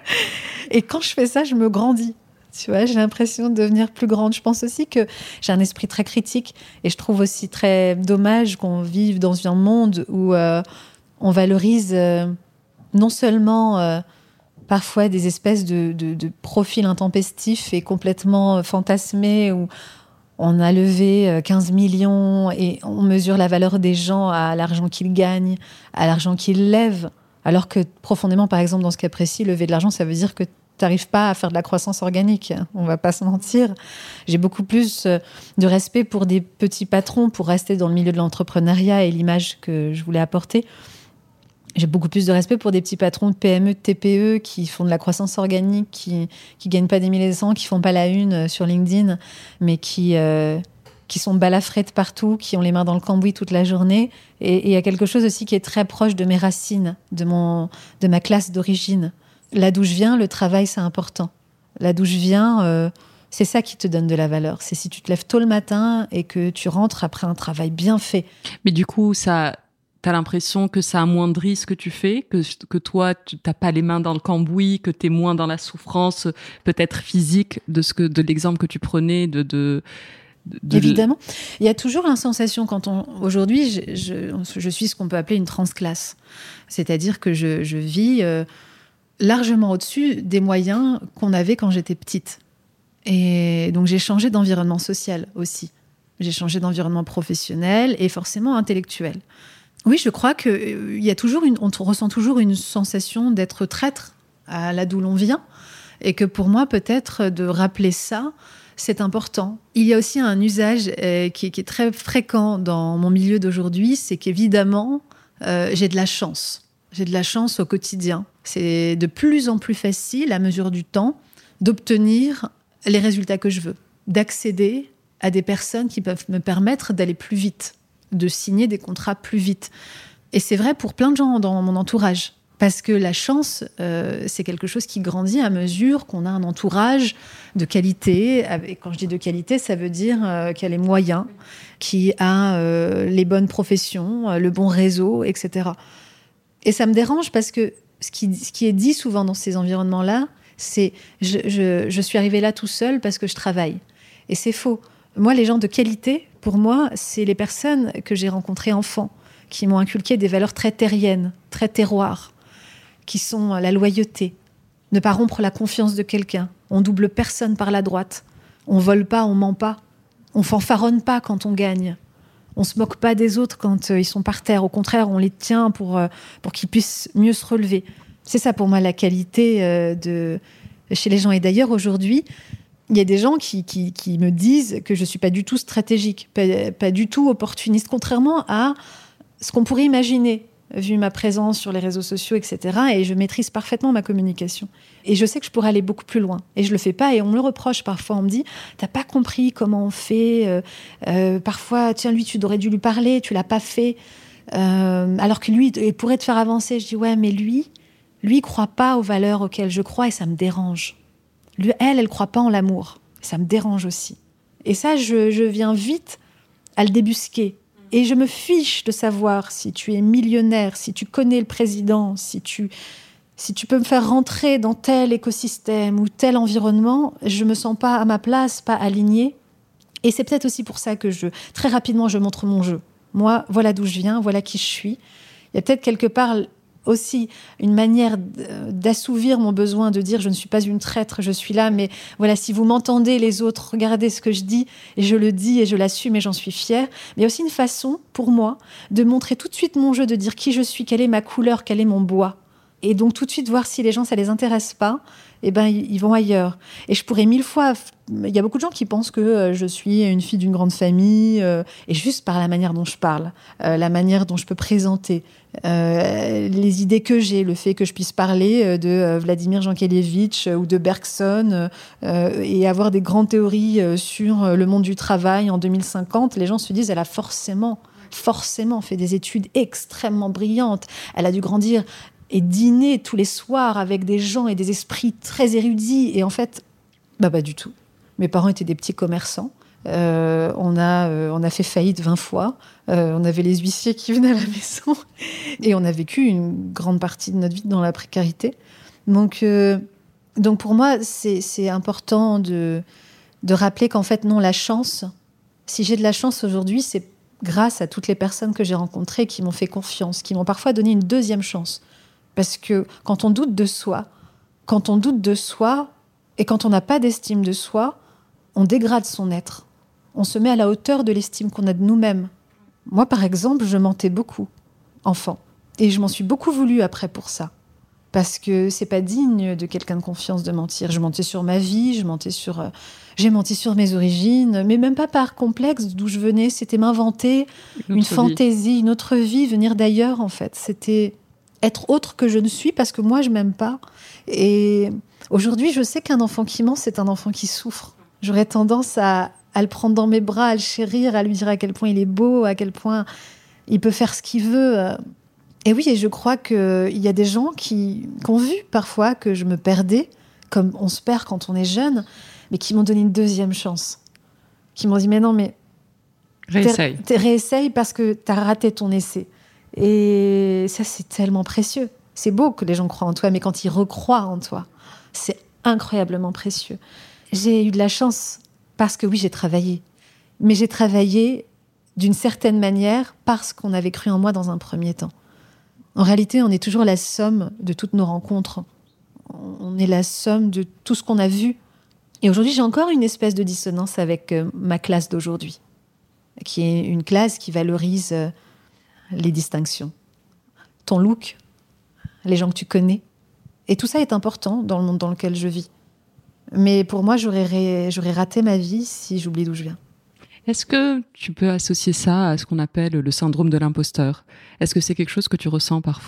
Et quand je fais ça, je me grandis. Tu vois, j'ai l'impression de devenir plus grande. Je pense aussi que j'ai un esprit très critique, et je trouve aussi très dommage qu'on vive dans un monde où euh, on valorise euh, non seulement euh, parfois des espèces de, de, de profils intempestifs et complètement fantasmés, où on a levé quinze millions et on mesure la valeur des gens à l'argent qu'ils gagnent, à l'argent qu'ils lèvent, alors que profondément, par exemple, dans ce cas précis, lever de l'argent, ça veut dire que t'arrives pas à faire de la croissance organique, on va pas se mentir. J'ai beaucoup plus de respect pour des petits patrons, pour rester dans le milieu de l'entrepreneuriat et l'image que je voulais apporter. J'ai beaucoup plus de respect pour des petits patrons de P M E, de T P E qui font de la croissance organique, qui qui gagnent pas des milliers de cents, qui font pas la une sur LinkedIn, mais qui euh, qui sont balafrés de partout, qui ont les mains dans le cambouis toute la journée. Et il y a quelque chose aussi qui est très proche de mes racines, de mon de ma classe d'origine. Là d'où je viens, le travail, c'est important. Là d'où je viens, euh, c'est ça qui te donne de la valeur. C'est si tu te lèves tôt le matin et que tu rentres après un travail bien fait. Mais du coup, ça, t'as l'impression que ça amoindrit ce que tu fais, que, que toi, tu n'as pas les mains dans le cambouis, que tu es moins dans la souffrance, peut-être physique, de, ce que, de l'exemple que tu prenais de... de De... Évidemment. Il y a toujours la sensation, quand on... Aujourd'hui, je, je, je suis ce qu'on peut appeler une transclasse. C'est-à-dire que je, je vis... Euh, largement au-dessus des moyens qu'on avait quand j'étais petite. Et donc, j'ai changé d'environnement social aussi. J'ai changé d'environnement professionnel et forcément intellectuel. Oui, je crois qu'il euh, y a toujours une, on ressent toujours une sensation d'être traître à là d'où l'on vient, et que pour moi, peut-être, de rappeler ça, c'est important. Il y a aussi un usage euh, qui, qui est très fréquent dans mon milieu d'aujourd'hui, c'est qu'évidemment, euh, j'ai de la chance. J'ai de la chance au quotidien. C'est de plus en plus facile, à mesure du temps, d'obtenir les résultats que je veux, d'accéder à des personnes qui peuvent me permettre d'aller plus vite, de signer des contrats plus vite. Et c'est vrai pour plein de gens dans mon entourage, parce que la chance, euh, c'est quelque chose qui grandit à mesure qu'on a un entourage de qualité. Et quand je dis de qualité, ça veut dire euh, qu'elle est moyen, qui a euh, les bonnes professions, euh, le bon réseau, et cetera. Et ça me dérange parce que ce qui, ce qui est dit souvent dans ces environnements-là, c'est je, je, je suis arrivée là tout seul parce que je travaille. Et c'est faux. Moi, les gens de qualité, pour moi, c'est les personnes que j'ai rencontrées enfant, qui m'ont inculqué des valeurs très terriennes, très terroirs, qui sont la loyauté, ne pas rompre la confiance de quelqu'un, on double personne par la droite, on vole pas, on ment pas, on fanfaronne pas quand on gagne. On se moque pas des autres quand euh, ils sont par terre. Au contraire, on les tient pour, euh, pour qu'ils puissent mieux se relever. C'est ça, pour moi, la qualité euh, de... chez les gens. Et d'ailleurs, aujourd'hui, il y a des gens qui, qui, qui me disent que je suis pas du tout stratégique, pas, pas du tout opportuniste, contrairement à ce qu'on pourrait imaginer, vu ma présence sur les réseaux sociaux, et cetera. Et je maîtrise parfaitement ma communication. Et je sais que je pourrais aller beaucoup plus loin. Et je le fais pas, et on me le reproche parfois. On me dit, t'as pas compris comment on fait. Euh, euh, parfois, tiens, lui, tu aurais dû lui parler, tu l'as pas fait. Euh, alors que lui, il pourrait te faire avancer. Je dis, ouais, mais lui, lui, il croit pas aux valeurs auxquelles je crois, et ça me dérange. Lui, elle, elle croit pas en l'amour. Et ça me dérange aussi. Et ça, je, je viens vite à le débusquer. Et je me fiche de savoir si tu es millionnaire, si tu connais le président, si tu, si tu peux me faire rentrer dans tel écosystème ou tel environnement. Je me sens pas à ma place, pas alignée. Et c'est peut-être aussi pour ça que je, très rapidement, je montre mon jeu. Moi, voilà d'où je viens, voilà qui je suis. Il y a peut-être quelque part aussi une manière d'assouvir mon besoin de dire je ne suis pas une traître, je suis là, mais voilà, si vous m'entendez les autres, regardez ce que je dis, et je le dis et je l'assume et j'en suis fière. Mais il y a aussi une façon, pour moi, de montrer tout de suite mon jeu, de dire qui je suis, quelle est ma couleur, quel est mon bois. Et donc tout de suite voir si les gens, ça les intéresse pas, eh ben ils vont ailleurs. Et je pourrais mille fois... Il y a beaucoup de gens qui pensent que euh, je suis une fille d'une grande famille, euh, et juste par la manière dont je parle, euh, la manière dont je peux présenter, euh, les idées que j'ai, le fait que je puisse parler euh, de euh, Vladimir Jankélévitch euh, ou de Bergson, euh, et avoir des grandes théories euh, sur euh, le monde du travail en deux mille cinquante, les gens se disent, elle a forcément, forcément fait des études extrêmement brillantes, elle a dû grandir et dîner tous les soirs avec des gens et des esprits très érudits, et en fait, bah pas du tout. Mes parents étaient des petits commerçants. Euh, on, a, euh, on a fait faillite vingt fois. Euh, on avait les huissiers qui venaient à la maison. Et on a vécu une grande partie de notre vie dans la précarité. Donc, euh, donc pour moi, c'est, c'est important de, de rappeler qu'en fait, non, la chance, si j'ai de la chance aujourd'hui, c'est grâce à toutes les personnes que j'ai rencontrées qui m'ont fait confiance, qui m'ont parfois donné une deuxième chance. Parce que quand on doute de soi, quand on doute de soi et quand on n'a pas d'estime de soi, on dégrade son être. On se met à la hauteur de l'estime qu'on a de nous-mêmes. Moi, par exemple, je mentais beaucoup, enfant. Et je m'en suis beaucoup voulu après pour ça. Parce que c'est pas digne de quelqu'un de confiance de mentir. Je mentais sur ma vie, je mentais sur... Euh, j'ai menti sur mes origines, mais même pas par complexe d'où je venais. C'était m'inventer une, une fantaisie, une autre vie, venir d'ailleurs, en fait. C'était être autre que je ne suis parce que moi, je m'aime pas. Et aujourd'hui, je sais qu'un enfant qui ment, c'est un enfant qui souffre. J'aurais tendance à, à le prendre dans mes bras, à le chérir, à lui dire à quel point il est beau, à quel point il peut faire ce qu'il veut. Et oui, et je crois qu'il y a des gens qui, qui ont vu parfois que je me perdais, comme on se perd quand on est jeune, mais qui m'ont donné une deuxième chance. Qui m'ont dit, mais non, mais... Réessaye. T'es, t'es réessaye parce que t'as raté ton essai. Et ça, c'est tellement précieux. C'est beau que les gens croient en toi, mais quand ils recroient en toi, c'est incroyablement précieux. J'ai eu de la chance parce que oui, j'ai travaillé. Mais j'ai travaillé d'une certaine manière parce qu'on avait cru en moi dans un premier temps. En réalité, on est toujours la somme de toutes nos rencontres. On est la somme de tout ce qu'on a vu. Et aujourd'hui, j'ai encore une espèce de dissonance avec ma classe d'aujourd'hui, qui est une classe qui valorise les distinctions. Ton look, les gens que tu connais. Et tout ça est important dans le monde dans lequel je vis. Mais pour moi, j'aurais, j'aurais raté ma vie si j'oublie d'où je viens. Est-ce que tu peux associer ça à ce qu'on appelle le syndrome de l'imposteur ? Est-ce que c'est quelque chose que tu ressens parfois ?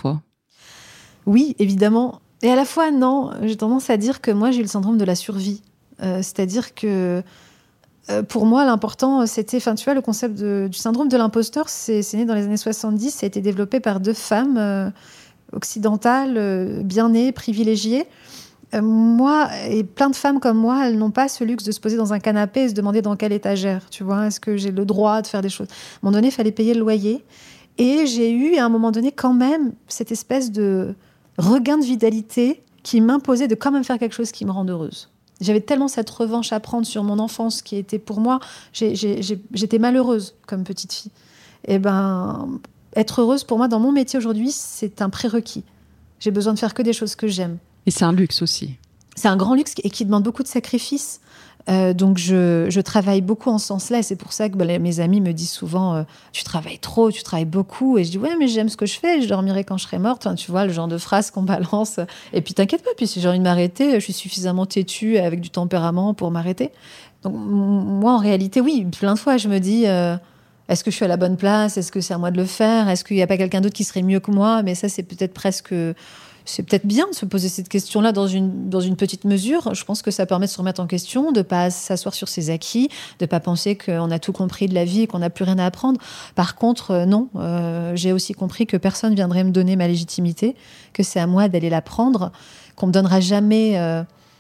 Oui, évidemment. Et à la fois, non. J'ai tendance à dire que moi, j'ai eu le syndrome de la survie. Euh, c'est-à-dire que euh, pour moi, l'important, c'était... Enfin, tu vois, le concept de, du syndrome de l'imposteur, c'est, c'est né dans les années soixante-dix. Ça a été développé par deux femmes euh, occidentales, euh, bien nées, privilégiées. Euh, moi, et plein de femmes comme moi, elles n'ont pas ce luxe de se poser dans un canapé et se demander dans quelle étagère, tu vois, est-ce que j'ai le droit de faire des choses. À un moment donné, il fallait payer le loyer. Et j'ai eu, à un moment donné, quand même, cette espèce de regain de vitalité qui m'imposait de quand même faire quelque chose qui me rende heureuse. J'avais tellement cette revanche à prendre sur mon enfance qui était pour moi... J'ai, j'ai, j'ai, j'étais malheureuse comme petite fille. Et ben, être heureuse, pour moi, dans mon métier aujourd'hui, c'est un prérequis. J'ai besoin de faire que des choses que j'aime. Et c'est un luxe aussi. C'est un grand luxe et qui demande beaucoup de sacrifices. Euh, donc, je, je travaille beaucoup en ce sens-là. Et c'est pour ça que bah, mes amis me disent souvent euh, « Tu travailles trop, tu travailles beaucoup. » Et je dis « Ouais, mais j'aime ce que je fais. Je dormirai quand je serai morte. » Enfin, tu vois, le genre de phrase qu'on balance. Et puis, t'inquiète pas. Puis, si j'ai envie de m'arrêter, je suis suffisamment têtue avec du tempérament pour m'arrêter. Donc, moi, en réalité, oui, plein de fois, je me dis euh, « Est-ce que je suis à la bonne place ? Est-ce que c'est à moi de le faire ? Est-ce qu'il n'y a pas quelqu'un d'autre qui serait mieux que moi ?» Mais ça, c'est peut-être presque... C'est peut-être bien de se poser cette question-là dans une, dans une petite mesure. Je pense que ça permet de se remettre en question, de ne pas s'asseoir sur ses acquis, de ne pas penser qu'on a tout compris de la vie et qu'on n'a plus rien à apprendre. Par contre, euh, non, euh, j'ai aussi compris que personne ne viendrait me donner ma légitimité, que c'est à moi d'aller la prendre, qu'on ne me donnera jamais euh,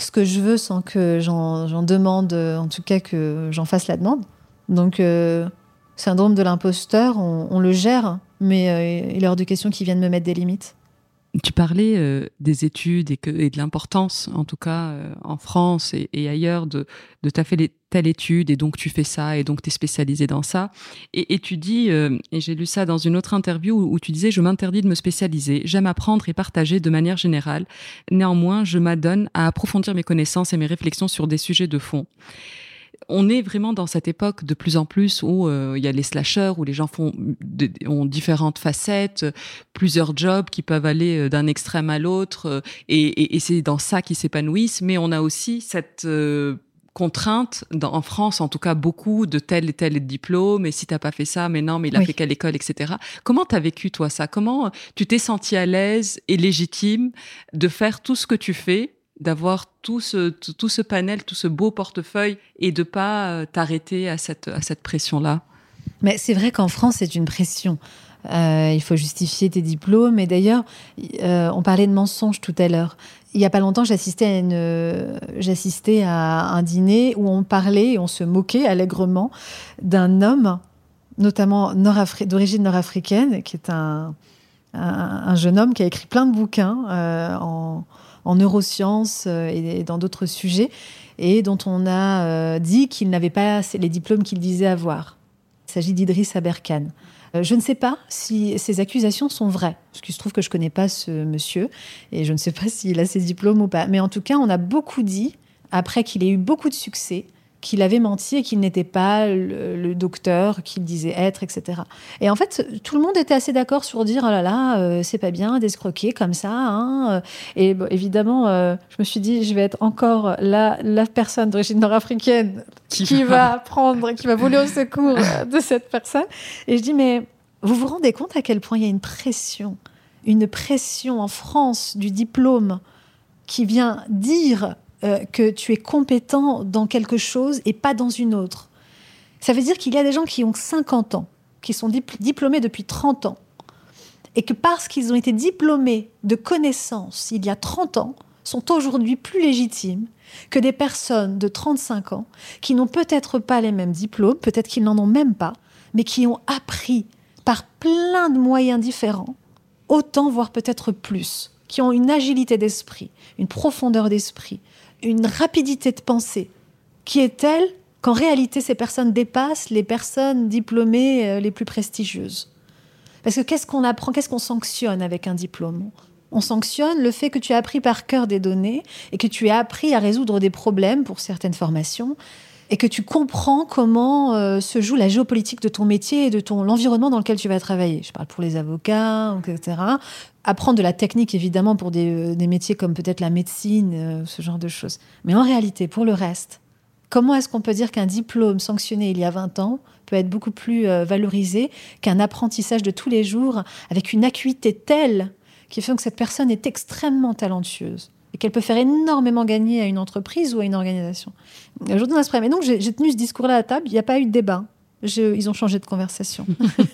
ce que je veux sans que j'en, j'en demande, en tout cas que j'en fasse la demande. Donc, euh, syndrome de l'imposteur, on, on le gère, mais euh, il est hors de question qu'ils viennent me mettre des limites. Tu parlais euh, des études et, que, et de l'importance, en tout cas euh, en France et, et ailleurs, de, de t'as fait les, telle étude et donc tu fais ça et donc tu es spécialisé dans ça. Et, et tu dis, euh, et j'ai lu ça dans une autre interview où, où tu disais « Je m'interdis de me spécialiser, j'aime apprendre et partager de manière générale. Néanmoins, je m'adonne à approfondir mes connaissances et mes réflexions sur des sujets de fond. » On est vraiment dans cette époque de plus en plus où euh, il y a les slashers, où les gens font de, ont différentes facettes, plusieurs jobs qui peuvent aller d'un extrême à l'autre, et, et, et c'est dans ça qu'ils s'épanouissent. Mais on a aussi cette euh, contrainte, dans, en France en tout cas, beaucoup de tel et tel diplôme, et si t'as pas fait ça, mais non, mais il a oui. fait quelle école, et cetera. Comment t'as vécu toi ça? Comment tu t'es senti à l'aise et légitime de faire tout ce que tu fais, d'avoir tout ce, tout, tout ce panel, tout ce beau portefeuille et de pas t'arrêter à cette, à cette pression-là? Mais c'est vrai qu'en France, c'est une pression. Euh, il faut justifier tes diplômes. Et d'ailleurs, euh, on parlait de mensonges tout à l'heure. Il n'y a pas longtemps, j'assistais à, une, j'assistais à un dîner où on parlait et on se moquait allègrement d'un homme, notamment nord-afri- d'origine nord-africaine, qui est un, un, un jeune homme qui a écrit plein de bouquins euh, en... en neurosciences et dans d'autres sujets, et dont on a euh, dit qu'il n'avait pas les diplômes qu'il disait avoir. Il s'agit d'Idriss Aberkane. Euh, je ne sais pas si ces accusations sont vraies, parce qu'il se trouve que je ne connais pas ce monsieur, et je ne sais pas s'il a ses diplômes ou pas. Mais en tout cas, on a beaucoup dit, après qu'il ait eu beaucoup de succès, qu'il avait menti et qu'il n'était pas le, le docteur qu'il disait être, et cetera. Et en fait, tout le monde était assez d'accord sur dire « Oh là là, euh, c'est pas bien d'escroquer comme ça. Hein ». Et bon, évidemment, euh, je me suis dit « Je vais être encore la, la personne d'origine nord-africaine qui, qui va prendre, qui va voler au secours de cette personne. » Et je dis « Mais vous vous rendez compte à quel point il y a une pression, une pression en France du diplôme qui vient dire... Euh, que tu es compétent dans quelque chose et pas dans une autre. Ça veut dire qu'il y a des gens qui ont cinquante ans, qui sont dip- diplômés depuis trente ans, et que parce qu'ils ont été diplômés de connaissances il y a trente ans, sont aujourd'hui plus légitimes que des personnes de trente-cinq ans qui n'ont peut-être pas les mêmes diplômes, peut-être qu'ils n'en ont même pas, mais qui ont appris par plein de moyens différents, autant, voire peut-être plus, qui ont une agilité d'esprit, une profondeur d'esprit, une rapidité de pensée qui est telle qu'en réalité, ces personnes dépassent les personnes diplômées les plus prestigieuses. Parce que qu'est-ce qu'on apprend, qu'est-ce qu'on sanctionne avec un diplôme ? On sanctionne le fait que tu as appris par cœur des données et que tu as appris à résoudre des problèmes pour certaines formations et que tu comprends comment euh, se joue la géopolitique de ton métier et de ton, l'environnement dans lequel tu vas travailler. Je parle pour les avocats, et cetera. Apprendre de la technique, évidemment, pour des, des métiers comme peut-être la médecine, euh, ce genre de choses. Mais en réalité, pour le reste, comment est-ce qu'on peut dire qu'un diplôme sanctionné il y a vingt ans peut être beaucoup plus euh, valorisé qu'un apprentissage de tous les jours avec une acuité telle qui fait que cette personne est extrêmement talentueuse et qu'elle peut faire énormément gagner à une entreprise ou à une organisation. Aujourd'hui, on a ce problème. Et donc, j'ai, j'ai tenu ce discours-là à table. Il n'y a pas eu de débat. Je, ils ont changé de conversation.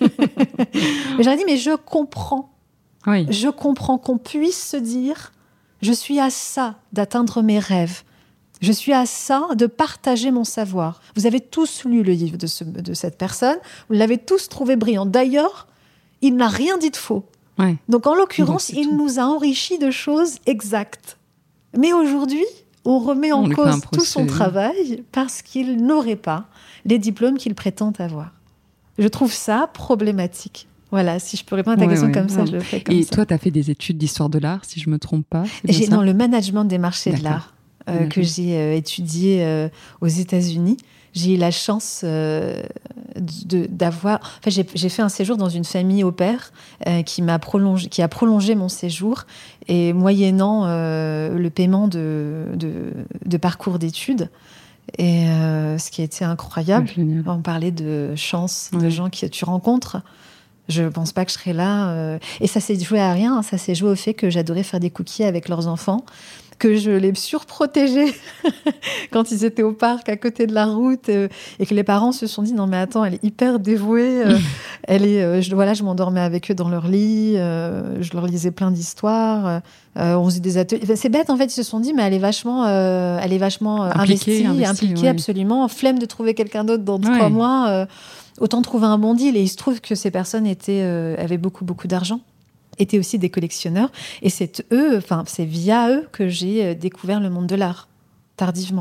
Mais j'aurais dit, mais je comprends. Oui. Je comprends qu'on puisse se dire, je suis à ça d'atteindre mes rêves. Je suis à ça de partager mon savoir. Vous avez tous lu le livre de, ce, de cette personne. Vous l'avez tous trouvé brillant. D'ailleurs, il n'a rien dit de faux. Ouais. Donc, en l'occurrence, il tout. nous a enrichis de choses exactes. Mais aujourd'hui, on remet en on cause tout son travail parce qu'il n'aurait pas les diplômes qu'il prétend avoir. Je trouve ça problématique. Voilà, si je peux répondre à ta ouais, question ouais, comme ouais. ça, je le ferai comme Et ça. Et toi, tu as fait des études d'histoire de l'art, si je ne me trompe pas? J'ai dans le management des marchés D'accord. de l'art euh, que j'ai euh, étudié euh, aux États-Unis. J'ai eu la chance euh, de, d'avoir... Enfin, j'ai, j'ai fait un séjour dans une famille au pair euh, qui, m'a prolongé, qui a prolongé mon séjour et moyennant euh, le paiement de, de, de parcours d'études. Et euh, ce qui a été incroyable, ouais, on parlait de chance, ouais. de gens que tu rencontres. Je ne pense pas que je serais là. Euh... Et ça s'est joué à rien. Ça s'est joué au fait que j'adorais faire des cookies avec leurs enfants, que je les surprotégeais quand ils étaient au parc à côté de la route euh, et que les parents se sont dit non mais attends, elle est hyper dévouée. Euh, elle est, euh, je, voilà, je m'endormais avec eux dans leur lit. Euh, je leur lisais plein d'histoires. Euh, on faisait des ateliers. Enfin, c'est bête en fait. Ils se sont dit mais elle est vachement, euh, elle est vachement euh, impliquée, investie, investie, impliquée ouais. absolument. Flemme de trouver quelqu'un d'autre dans Ouais. trois mois. Euh, autant trouver un bon deal. Et il se trouve que ces personnes étaient, euh, avaient beaucoup beaucoup d'argent. Étaient aussi des collectionneurs. Et c'est eux, enfin, c'est via eux que j'ai découvert le monde de l'art, tardivement.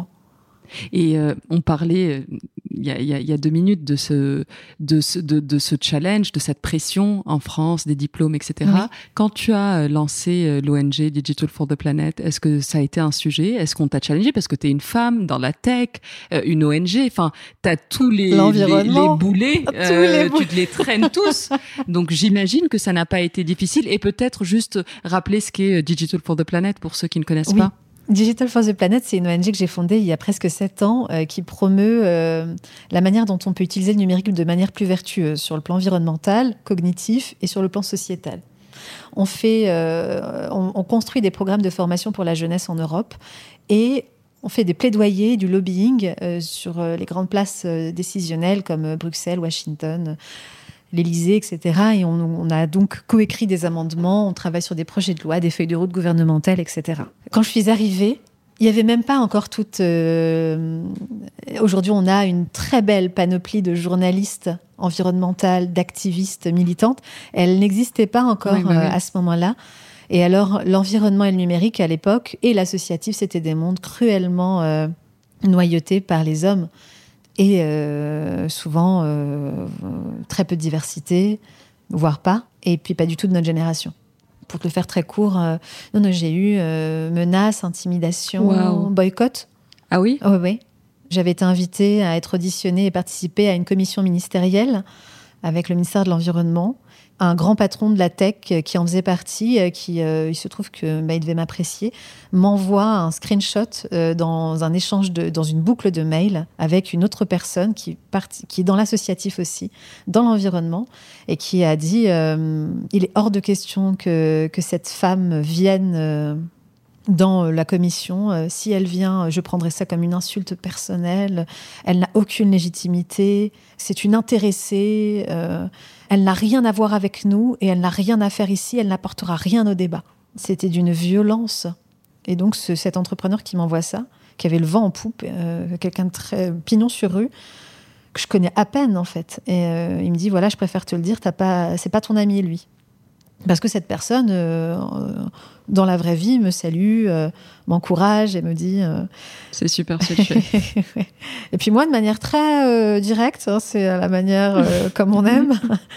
Et euh, on parlait il y, y, y a deux minutes de ce, de, ce, de, de ce challenge, de cette pression en France, des diplômes, et cetera. Oui. Quand tu as lancé l'O N G Digital for the Planet, est-ce que ça a été un sujet? Est-ce qu'on t'a challengé? Parce que tu es une femme dans la tech, euh, une O N G, enfin, tu as tous les, les, les boulets, euh, les bou- tu te les traînes tous. Donc j'imagine que ça n'a pas été difficile. Et peut-être juste rappeler ce qu'est Digital for the Planet pour ceux qui ne connaissent oui. pas. Digital for the Planet, c'est une O N G que j'ai fondée il y a presque sept ans, euh, qui promeut euh, la manière dont on peut utiliser le numérique de manière plus vertueuse sur le plan environnemental, cognitif et sur le plan sociétal. On fait, euh, on, on construit des programmes de formation pour la jeunesse en Europe et on fait des plaidoyers, du lobbying euh, sur euh, les grandes places euh, décisionnelles comme euh, Bruxelles, Washington, l'Élysée, et cetera. Et on, on a donc coécrit des amendements, on travaille sur des projets de loi, des feuilles de route gouvernementales, et cetera. Quand je suis arrivée, il n'y avait même pas encore toute... Euh... Aujourd'hui, on a une très belle panoplie de journalistes environnementales, d'activistes, militantes. Elle n'existait pas encore oui, bah oui. Euh, à ce moment-là. Et alors, l'environnement et le numérique, à l'époque, et l'associatif, c'était des mondes cruellement euh, noyautés par les hommes. Et euh, souvent, euh, très peu de diversité, voire pas. Et puis, pas du tout de notre génération. Pour te le faire très court, euh, non, non, j'ai eu euh, menaces, intimidations, wow. boycott. Ah oui ? Oui, oui. J'avais été invitée à être auditionnée et participer à une commission ministérielle avec le ministère de l'Environnement. Un grand patron de la tech qui en faisait partie, qui, euh, il se trouve que bah, il devait m'apprécier, m'envoie un screenshot euh, dans un échange de, dans une boucle de mail avec une autre personne qui, part, qui est dans l'associatif aussi, dans l'environnement, et qui a dit euh, il est hors de question que, que cette femme vienne euh, dans la commission. Euh, si elle vient, je prendrai ça comme une insulte personnelle. Elle n'a aucune légitimité. C'est une intéressée. Euh, Elle n'a rien à voir avec nous et elle n'a rien à faire ici, elle n'apportera rien au débat. C'était d'une violence. Et donc, ce, cet entrepreneur qui m'envoie ça, qui avait le vent en poupe, euh, quelqu'un de très pignon sur rue, que je connais à peine, en fait. Et euh, il me dit, voilà, je préfère te le dire, t'as pas, c'est pas ton ami, lui. Parce que cette personne, euh, dans la vraie vie, me salue, euh, m'encourage et me dit... Euh... C'est super ce que tu fais. Et puis moi, de manière très euh, directe, hein, c'est à la manière euh, comme on aime,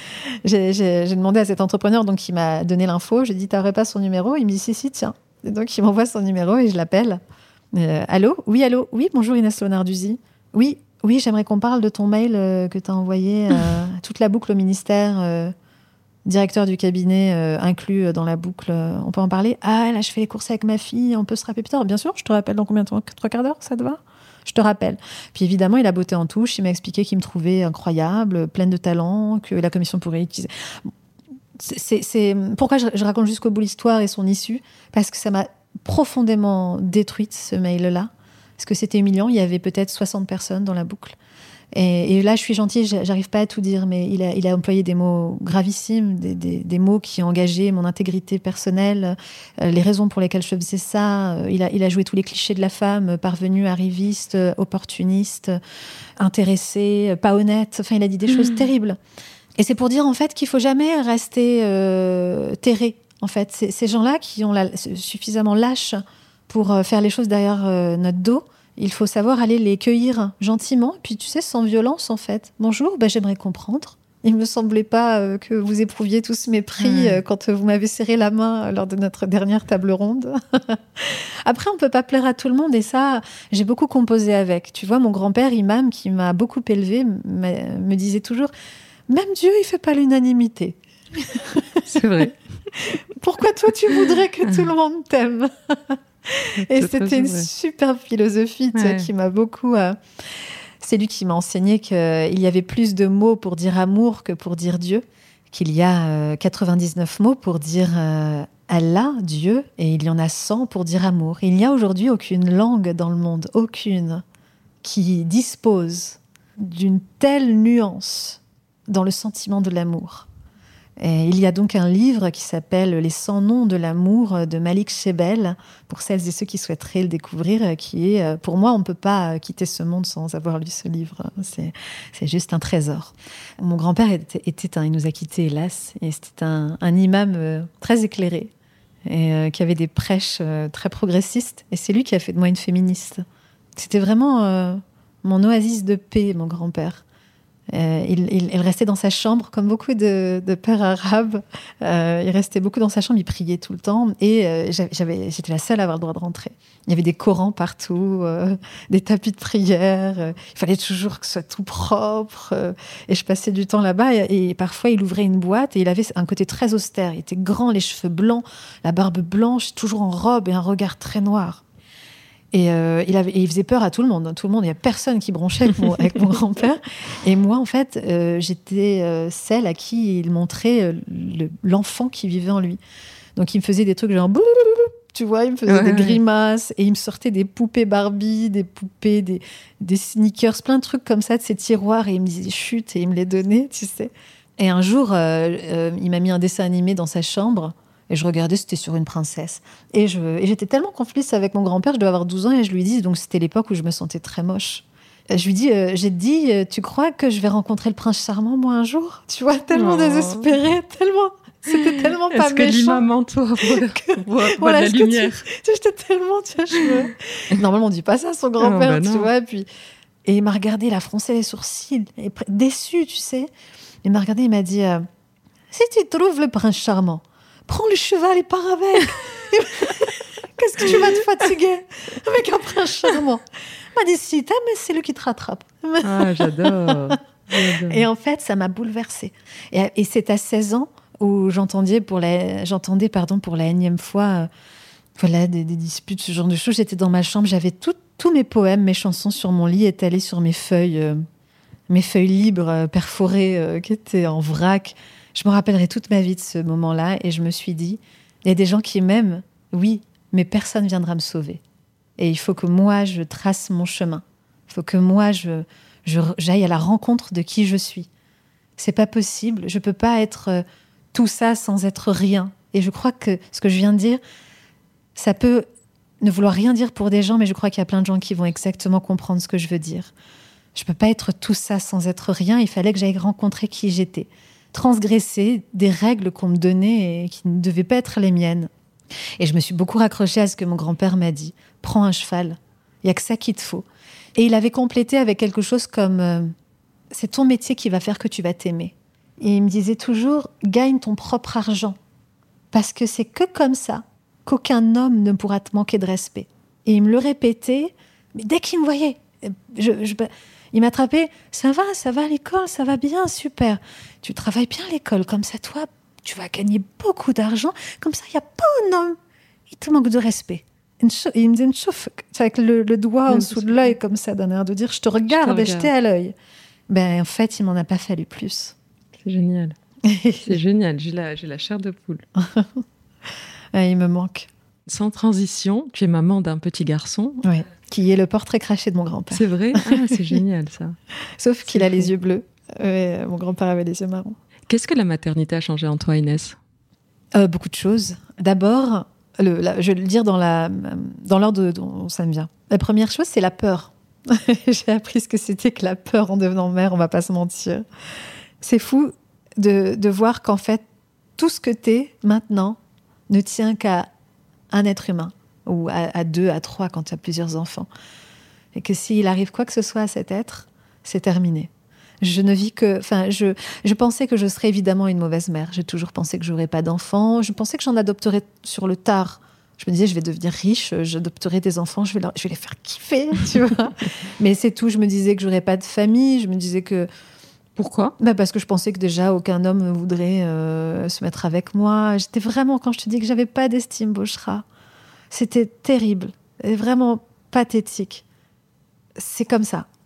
j'ai, j'ai, j'ai demandé à cet entrepreneur donc, qui m'a donné l'info, j'ai dit, t'aurais pas son numéro ? Il me dit, si, si, tiens. Et donc, il m'envoie son numéro et je l'appelle. Euh, allô ? Oui, allô ? Oui, bonjour Inès Leonarduzzi. Oui, oui, j'aimerais qu'on parle de ton mail euh, que t'as envoyé euh, toute la boucle au ministère... Euh, directeur du cabinet euh, inclus dans la boucle, euh, on peut en parler ? Ah, là, je fais les courses avec ma fille, on peut se rappeler plus tard ? Bien sûr, je te rappelle dans combien de temps ? Trois quarts d'heure, ça te va ? Je te rappelle. Puis évidemment, il a botté en touche, il m'a expliqué qu'il me trouvait incroyable, pleine de talent, que la commission pourrait utiliser... C'est, c'est, c'est... Pourquoi je, je raconte jusqu'au bout l'histoire et son issue ? Parce que ça m'a profondément détruite, ce mail-là. Parce que c'était humiliant, il y avait peut-être soixante personnes dans la boucle. Et, et là, je suis gentille, j'arrive pas à tout dire, mais il a, il a employé des mots gravissimes, des, des, des mots qui ont engagé mon intégrité personnelle, euh, les raisons pour lesquelles je faisais ça. Euh, il, a, il a joué tous les clichés de la femme, parvenue, arriviste, opportuniste, intéressée, pas honnête. Enfin, il a dit des mmh. choses terribles. Et c'est pour dire, en fait, qu'il faut jamais rester euh, terré. En fait, c'est, ces gens-là qui ont la, suffisamment lâches pour euh, faire les choses derrière euh, notre dos, il faut savoir aller les cueillir gentiment, puis tu sais, sans violence en fait. Bonjour, bah, j'aimerais comprendre. Il ne me semblait pas euh, que vous éprouviez tout ce mépris mmh. euh, quand vous m'avez serré la main euh, lors de notre dernière table ronde. Après, on ne peut pas plaire à tout le monde et ça, j'ai beaucoup composé avec. Tu vois, mon grand-père, imam, qui m'a beaucoup élevée, me disait toujours « Même Dieu, il ne fait pas l'unanimité. » C'est vrai. Pourquoi toi, tu voudrais que tout le monde t'aime ? Et c'est c'était une vrai. Superbe philosophie tu ouais. sais, qui m'a beaucoup... Euh... C'est lui qui m'a enseigné qu'il y avait plus de mots pour dire amour que pour dire Dieu, qu'il y a euh, quatre-vingt-dix-neuf mots pour dire euh, Allah, Dieu, et il y en a cent pour dire amour. Il n'y a aujourd'hui aucune langue dans le monde, aucune, qui dispose d'une telle nuance dans le sentiment de l'amour. Et il y a donc un livre qui s'appelle « Les cent noms de l'amour » de Malik Chebel, pour celles et ceux qui souhaiteraient le découvrir, qui est, pour moi, on ne peut pas quitter ce monde sans avoir lu ce livre. C'est, c'est juste un trésor. Mon grand-père était, était un, il nous a quittés, hélas, et c'était un, un imam très éclairé, et euh, qui avait des prêches euh, très progressistes, et c'est lui qui a fait de moi une féministe. C'était vraiment euh, mon oasis de paix, mon grand-père. Euh, il, il, il restait dans sa chambre, comme beaucoup de, de pères arabes. Euh, il restait beaucoup dans sa chambre, il priait tout le temps. Et euh, j'avais, j'étais la seule à avoir le droit de rentrer. Il y avait des Corans partout, euh, des tapis de prière. Euh, il fallait toujours que ce soit tout propre. Euh, et je passais du temps là-bas. Et, et parfois, il ouvrait une boîte et il avait un côté très austère. Il était grand, les cheveux blancs, la barbe blanche, toujours en robe et un regard très noir. Et, euh, il avait, et il faisait peur à tout le monde. Tout le monde, il n'y a personne qui bronchait avec mon, avec mon grand-père. Et moi, en fait, euh, j'étais euh, celle à qui il montrait euh, le, l'enfant qui vivait en lui. Donc, il me faisait des trucs genre... Tu vois, il me faisait ouais, des grimaces. Et il me sortait des poupées Barbie, des poupées, des, des sneakers, plein de trucs comme ça de ses tiroirs. Et il me disait chut, et il me les donnait, tu sais. Et un jour, euh, euh, il m'a mis un dessin animé dans sa chambre. Et je regardais, c'était sur une princesse. Et, je, et j'étais tellement complice avec mon grand-père, je devais avoir douze ans, et je lui dis, donc c'était l'époque où je me sentais très moche. Je lui dis, euh, j'ai dit, euh, tu crois que je vais rencontrer le prince charmant, moi, un jour ? Tu vois, tellement oh. désespérée, tellement... C'était tellement pas est-ce méchant. Est-ce que l'imam en toi voit, voit, voit voilà, de la lumière tu, tu, J'étais tellement... Tu vois, je me... Normalement, on dit pas ça à son grand-père, oh, bah tu vois. Et, puis, et il m'a regardé, il a froncé les sourcils, et, déçu, tu sais. Il m'a regardé, il m'a dit, euh, si tu trouves le prince charmant, prends le cheval et pars avec. Qu'est-ce que tu vas te fatiguer avec un prince charmant ? Il m'a dit, si t'aimes, c'est lui qui te rattrape. Ah, j'adore. j'adore. Et en fait, ça m'a bouleversée. Et, et c'est à seize ans où j'entendais pour la, j'entendais, pardon, pour la énième fois euh, voilà, des, des disputes, ce genre de choses. J'étais dans ma chambre, j'avais tout, tous mes poèmes, mes chansons sur mon lit étalés sur mes feuilles, euh, mes feuilles libres, euh, perforées, euh, qui étaient en vrac. Je me rappellerai toute ma vie de ce moment-là et je me suis dit, il y a des gens qui m'aiment, oui, mais personne ne viendra me sauver. Et il faut que moi, je trace mon chemin. Il faut que moi, je, je, j'aille à la rencontre de qui je suis. C'est pas possible. Je peux pas être euh, tout ça sans être rien. Et je crois que ce que je viens de dire, ça peut ne vouloir rien dire pour des gens, mais je crois qu'il y a plein de gens qui vont exactement comprendre ce que je veux dire. Je peux pas être tout ça sans être rien. Il fallait que j'aille rencontrer qui j'étais. Transgresser des règles qu'on me donnait et qui ne devaient pas être les miennes. Et je me suis beaucoup raccrochée à ce que mon grand-père m'a dit. Prends un cheval, il n'y a que ça qu'il te faut. Et il avait complété avec quelque chose comme euh, c'est ton métier qui va faire que tu vas t'aimer. Et il me disait toujours, gagne ton propre argent. Parce que c'est que comme ça qu'aucun homme ne pourra te manquer de respect. Et il me le répétait, mais dès qu'il me voyait, je... je il m'attrapait, ça va, ça va à l'école, ça va bien, super. Tu travailles bien à l'école, comme ça, toi, tu vas gagner beaucoup d'argent. Comme ça, il n'y a pas un homme, il te manque de respect. Il me dit une chauffe, avec le, le doigt en dessous de l'œil, comme ça, d'un air de dire, je te regarde, je, te regarde. Et je t'ai à l'œil. Ben, en fait, il m'en a pas fallu plus. C'est génial. C'est génial, j'ai la, j'ai la chair de poule. Il me manque. Sans transition, tu es maman d'un petit garçon. Oui, qui est le portrait craché de mon grand-père. C'est vrai ? Ah, c'est génial, ça. Sauf c'est qu'il a fou. les yeux bleus. Euh, mon grand-père avait les yeux marrons. Qu'est-ce que la maternité a changé en toi, Inès ? euh, Beaucoup de choses. D'abord, le, la, je vais le dire dans, la, dans l'ordre dont ça me vient. La première chose, c'est la peur. J'ai appris ce que c'était que la peur en devenant mère, on ne va pas se mentir. C'est fou de, de voir qu'en fait, tout ce que t'es maintenant ne tient qu'à un être humain, ou à, à deux, à trois, quand tu as plusieurs enfants. Et que s'il arrive quoi que ce soit à cet être, c'est terminé. Je ne vis que... Enfin, je, je pensais que je serais évidemment une mauvaise mère. J'ai toujours pensé que je n'aurais pas d'enfants. Je pensais que j'en adopterais sur le tard. Je me disais, je vais devenir riche, j'adopterai des enfants, je vais, leur, je vais les faire kiffer, tu vois. Mais c'est tout. Je me disais que je n'aurais pas de famille. Je me disais que... Pourquoi ? Bah parce que je pensais que déjà aucun homme ne voudrait euh, se mettre avec moi. J'étais vraiment, quand je te dis que j'avais pas d'estime, Bochra, c'était terrible, et vraiment pathétique. C'est comme ça.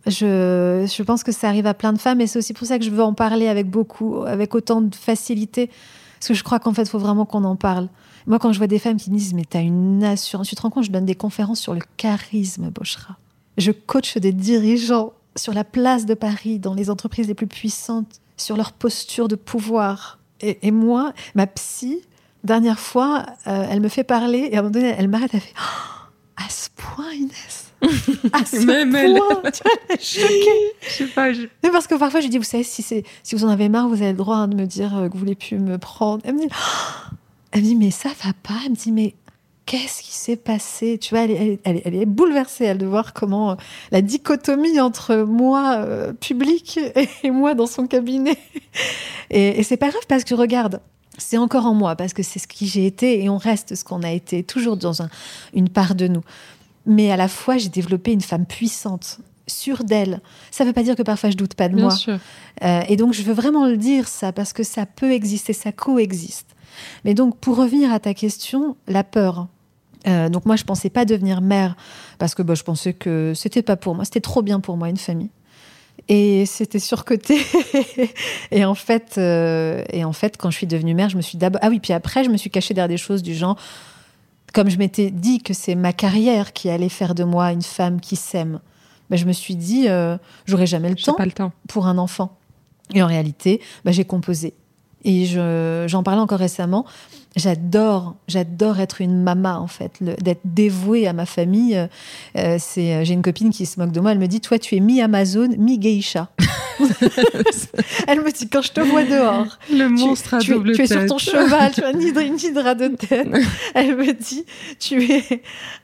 Je, je pense que ça arrive à plein de femmes et c'est aussi pour ça que je veux en parler avec beaucoup, avec autant de facilité. Parce que je crois qu'en fait, il faut vraiment qu'on en parle. Moi, quand je vois des femmes qui disent « mais t'as une assurance », tu te rends compte, je donne des conférences sur le charisme, Boshra. Je coach des dirigeants sur la place de Paris, dans les entreprises les plus puissantes, sur leur posture de pouvoir. Et, et moi, ma psy, dernière fois, euh, elle me fait parler et à un moment donné, elle m'arrête, elle fait oh, « à ce point, Inès ?» À ce Même point, elle. tu vois, elle est choquée. Je sais pas. Je... Mais parce que parfois, je lui dis, vous savez, si, c'est, si vous en avez marre, vous avez le droit hein, de me dire euh, que vous voulez plus me prendre. Elle me dit, oh elle me dit, mais ça va pas. Elle me dit, mais qu'est-ce qui s'est passé? Tu vois, elle, elle, elle, elle est bouleversée, elle, de voir comment euh, la dichotomie entre moi euh, public et, et moi dans son cabinet. Et, et c'est pas grave parce que regarde, c'est encore en moi parce que c'est ce qui j'ai été et on reste ce qu'on a été, toujours dans un, une part de nous. Mais à la fois, j'ai développé une femme puissante, sûre d'elle. Ça ne veut pas dire que parfois je doute pas de Bien moi. sûr. Euh, et donc, je veux vraiment le dire, ça, parce que ça peut exister, ça coexiste. Mais donc, pour revenir à ta question, la peur. Euh, donc, moi, je ne pensais pas devenir mère parce que bah, je pensais que ce n'était pas pour moi. C'était trop bien pour moi, une famille. Et c'était surcoté. et, en fait, euh, et en fait, quand je suis devenue mère, je me suis d'abord... Ah oui, puis après, je me suis cachée derrière des choses du genre... Comme je m'étais dit que c'est ma carrière qui allait faire de moi une femme qui s'aime, ben je me suis dit, euh, j'aurais jamais le temps, pas le temps pour un enfant. Et en réalité, ben j'ai composé. Et je, j'en parlais encore récemment. J'adore, j'adore être une maman, en fait, le, d'être dévouée à ma famille. Euh, c'est, j'ai une copine qui se moque de moi. Elle me dit, toi, tu es mi-Amazon, mi-geisha. Elle me dit, quand je te vois dehors, le monstre tu, à tu, double tu es tête. sur ton cheval, tu as une hydre, une hydre de tête. Elle me dit, tu es,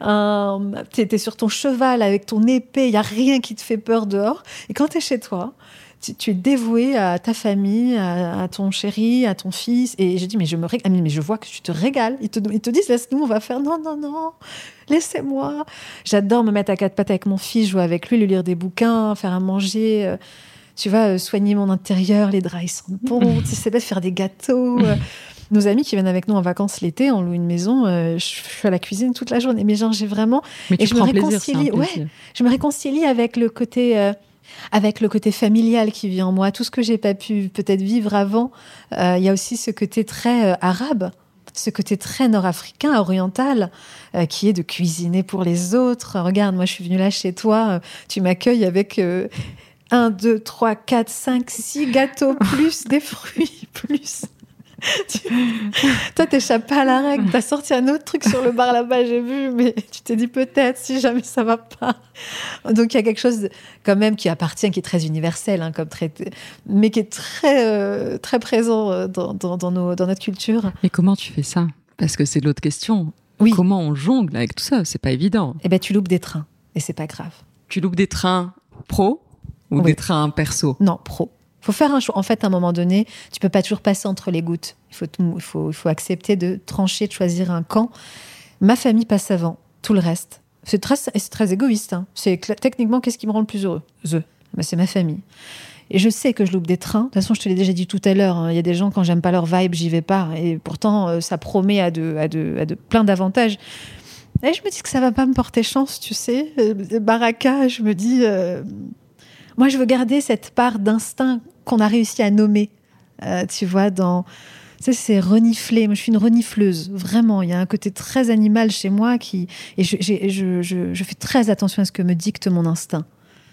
un, tu es sur ton cheval avec ton épée, il n'y a rien qui te fait peur dehors. Et quand tu es chez toi, tu, tu es dévouée à ta famille, à, à ton chéri, à ton fils. Et je dis, mais je me régale. Mais je vois que tu te régales. Ils te, ils te disent, laisse-nous, on va faire. Non, non, non, laissez-moi. J'adore me mettre à quatre pattes avec mon fils, jouer avec lui, lui lire des bouquins, faire à manger. Euh, tu vois, euh, soigner mon intérieur, les draps, ils sont bons. Tu sais, bête, faire des gâteaux. Euh. Nos amis qui viennent avec nous en vacances l'été, on loue une maison, euh, je suis à la cuisine toute la journée. Mais genre, j'ai vraiment... Mais tu et je prends me plaisir, réconcilie, c'est un plaisir. Ouais, je me réconcilie avec le côté... Euh, avec le côté familial qui vit en moi, tout ce que j'ai pas pu peut-être vivre avant. Il euh, y a aussi ce côté très euh, arabe, ce côté très nord-africain, oriental, euh, qui est de cuisiner pour les autres. Regarde, moi je suis venue là chez toi, euh, tu m'accueilles avec euh, un, deux, trois, quatre, cinq, six gâteaux, plus des fruits, plus... Tu... Toi, t'échappes pas à la règle. T'as sorti un autre truc sur le bar là-bas, j'ai vu, mais tu t'es dit peut-être si jamais ça va pas. Donc il y a quelque chose de, quand même qui appartient, qui est très universel, hein, comme traité, mais qui est très euh, très présent dans, dans, dans, nos, dans notre culture. Mais comment tu fais ça? Parce que c'est l'autre question. Oui. Comment on jongle avec tout ça? C'est pas évident. Eh ben, tu loupes des trains et c'est pas grave. Tu loupes des trains pro ou Oui. des trains perso? Non, pro. Il faut faire un choix. En fait, à un moment donné, tu peux pas toujours passer entre les gouttes. Il faut, il faut, il faut accepter de trancher, de choisir un camp. Ma famille passe avant, tout le reste. C'est très, c'est très égoïste. Hein. C'est techniquement, qu'est-ce qui me rend le plus heureux? ben, c'est ma famille. Et je sais que je loupe des trains. De toute façon, je te l'ai déjà dit tout à l'heure. Hein. Il y a des gens, quand j'aime pas leur vibe, j'y vais pas. Et pourtant, ça promet à de, à de, à de plein d'avantages. Et je me dis que ça va pas me porter chance, tu sais. Baraka, je me dis... Euh... Moi, je veux garder cette part d'instinct qu'on a réussi à nommer. Euh, tu vois, dans... Tu sais, c'est renifler. Moi, je suis une renifleuse. Vraiment, il y a un côté très animal chez moi qui... Et je, j'ai, je, je, je fais très attention à ce que me dicte mon instinct.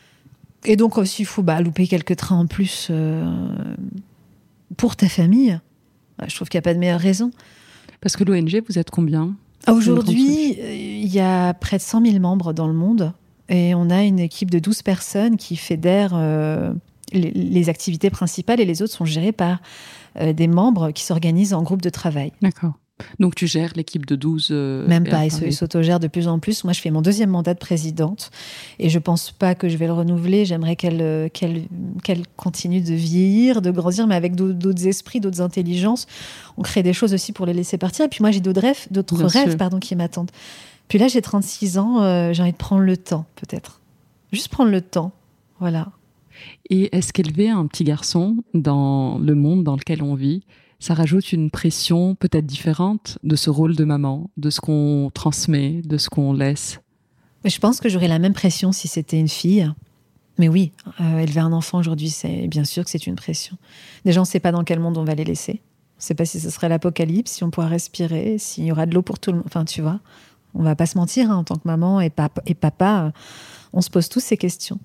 Et donc, aussi, il faut bah, louper quelques trains en plus euh, pour ta famille. Je trouve qu'il n'y a pas de meilleure raison. Parce que l'O N G, vous êtes combien? Aujourd'hui, il y a près de cent mille membres dans le monde. Et on a une équipe de douze personnes qui fédèrent euh, les, les activités principales et les autres sont gérées par euh, des membres qui s'organisent en groupe de travail. D'accord. Donc tu gères l'équipe de douze euh, Même pas, ils s'autogèrent de plus en plus. Moi, je fais mon deuxième mandat de présidente et je pense pas que je vais le renouveler. J'aimerais qu'elle, qu'elle, qu'elle continue de vieillir, de grandir, mais avec d'autres esprits, d'autres intelligences. On crée des choses aussi pour les laisser partir. Et puis moi, j'ai d'autres rêves, d'autres rêves pardon, qui m'attendent. Puis là, j'ai trente-six ans, euh, j'ai envie de prendre le temps, peut-être. Juste prendre le temps, voilà. Et est-ce qu'élever un petit garçon dans le monde dans lequel on vit, ça rajoute une pression peut-être différente de ce rôle de maman, de ce qu'on transmet, de ce qu'on laisse? Je pense que j'aurais la même pression si c'était une fille. Mais oui, euh, élever un enfant aujourd'hui, c'est bien sûr que c'est une pression. Déjà, on ne sait pas dans quel monde on va les laisser. On ne sait pas si ce serait l'apocalypse, si on pourra respirer, s'il y aura de l'eau pour tout le monde. Enfin, tu vois, on ne va pas se mentir, hein, en tant que maman et, pap- et papa, euh, on se pose tous ces questions.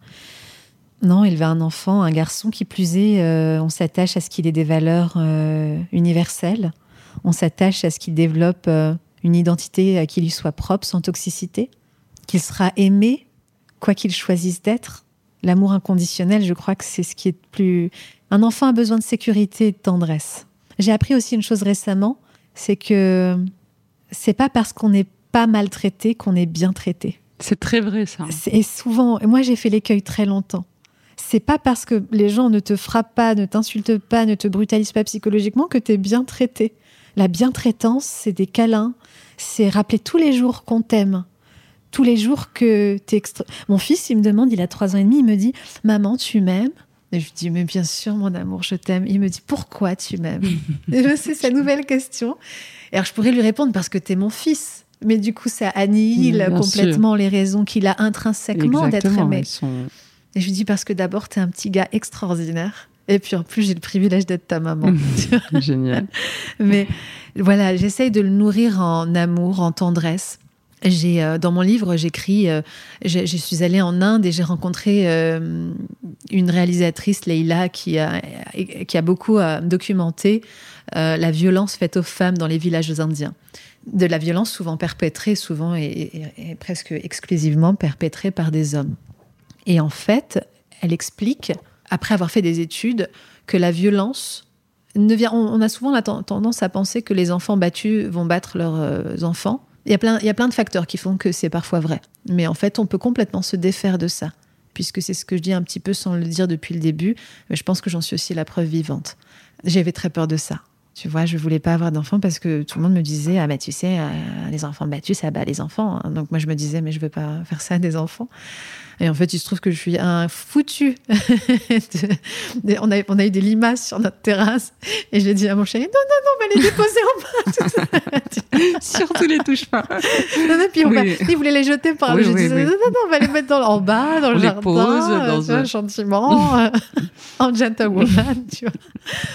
Non, élever un enfant, un garçon qui plus est, euh, on s'attache à ce qu'il ait des valeurs euh, universelles. On s'attache à ce qu'il développe euh, une identité euh, qui lui soit propre, sans toxicité. Qu'il sera aimé, quoi qu'il choisisse d'être. L'amour inconditionnel, je crois que c'est ce qui est plus... Un enfant a besoin de sécurité et de tendresse. J'ai appris aussi une chose récemment, c'est que c'est pas parce qu'on n'est pas maltraité qu'on est bien traité. C'est très vrai, ça. Et souvent, et moi j'ai fait l'écueil très longtemps. C'est pas parce que les gens ne te frappent pas, ne t'insultent pas, ne te brutalisent pas psychologiquement que t'es bien traité. La bientraitance, c'est des câlins, c'est rappeler tous les jours qu'on t'aime. Tous les jours que t'es extra... Mon fils, il me demande, il a trois ans et demi, il me dit « Maman, tu m'aimes ?» Et je lui dis « Mais bien sûr, mon amour, je t'aime. » Il me dit « Pourquoi tu m'aimes ?» Et c'est sa nouvelle question. Et alors, je pourrais lui répondre « Parce que t'es mon fils. » Mais du coup, ça annihile bien complètement sûr. Les raisons qu'il a intrinsèquement d'être aimé. Sont... Et je lui dis « Parce que d'abord, t'es un petit gars extraordinaire. Et puis en plus, j'ai le privilège d'être ta maman. » Génial. Mais voilà, j'essaye de le nourrir en amour, en tendresse. J'ai, euh, dans mon livre, j'écris, euh, je, je suis allée en Inde et j'ai rencontré euh, une réalisatrice, Leila, qui a, qui a beaucoup euh, documenté euh, la violence faite aux femmes dans les villages indiens. De la violence souvent perpétrée, souvent et, et, et presque exclusivement perpétrée par des hommes. Et en fait, elle explique, après avoir fait des études, que la violence ne vient... On, on a souvent la t- tendance à penser que les enfants battus vont battre leurs euh, enfants. Il y a plein, il y a plein de facteurs qui font que c'est parfois vrai. Mais en fait, on peut complètement se défaire de ça. Puisque c'est ce que je dis un petit peu sans le dire depuis le début. Mais je pense que j'en suis aussi la preuve vivante. J'avais très peur de ça. Tu vois, je voulais pas avoir d'enfants parce que tout le monde me disait « Ah, bah, tu sais, euh, les enfants battus, ça bat les enfants. » Donc moi, je me disais « Mais je veux pas faire ça à des enfants. » Et en fait, il se trouve que je suis un foutu. de, de, on, a, on a eu des limaces sur notre terrasse. Et j'ai dit à mon chéri, non, non, non, on va les déposer en bas. Surtout les touche pas. Non, non, puis on oui. va, il voulait les jeter par oui, là. Je oui, disais, oui. non, non, non, on va les mettre dans, en bas, dans on le les jardin. Pose dans un gentiment, euh, en gentlewoman, tu vois.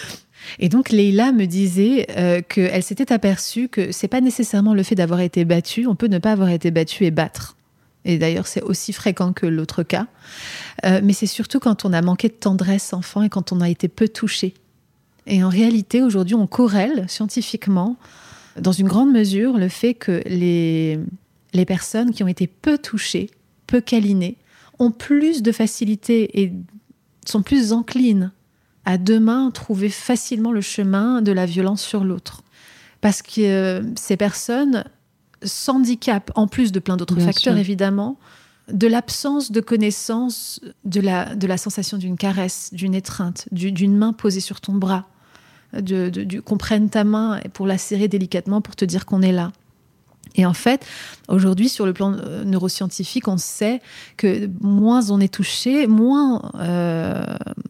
Et donc, Leila me disait euh, qu'elle s'était aperçue que c'est pas nécessairement le fait d'avoir été battue. On peut ne pas avoir été battue et battre. Et d'ailleurs, c'est aussi fréquent que l'autre cas. Euh, mais c'est surtout quand on a manqué de tendresse enfant et quand on a été peu touché. Et en réalité, aujourd'hui, on corrèle scientifiquement, dans une grande mesure, le fait que les, les personnes qui ont été peu touchées, peu câlinées, ont plus de facilité et sont plus enclines à demain trouver facilement le chemin de la violence sur l'autre. Parce que euh, ces personnes s'handicapent, en plus de plein d'autres Bien facteurs sûr. Évidemment, de l'absence de connaissance de la, de la sensation d'une caresse, d'une étreinte, du, d'une main posée sur ton bras, de, de, de, qu'on prenne ta main pour la serrer délicatement pour te dire qu'on est là. Et en fait, aujourd'hui, sur le plan neuroscientifique, on sait que moins on est touché, moins euh,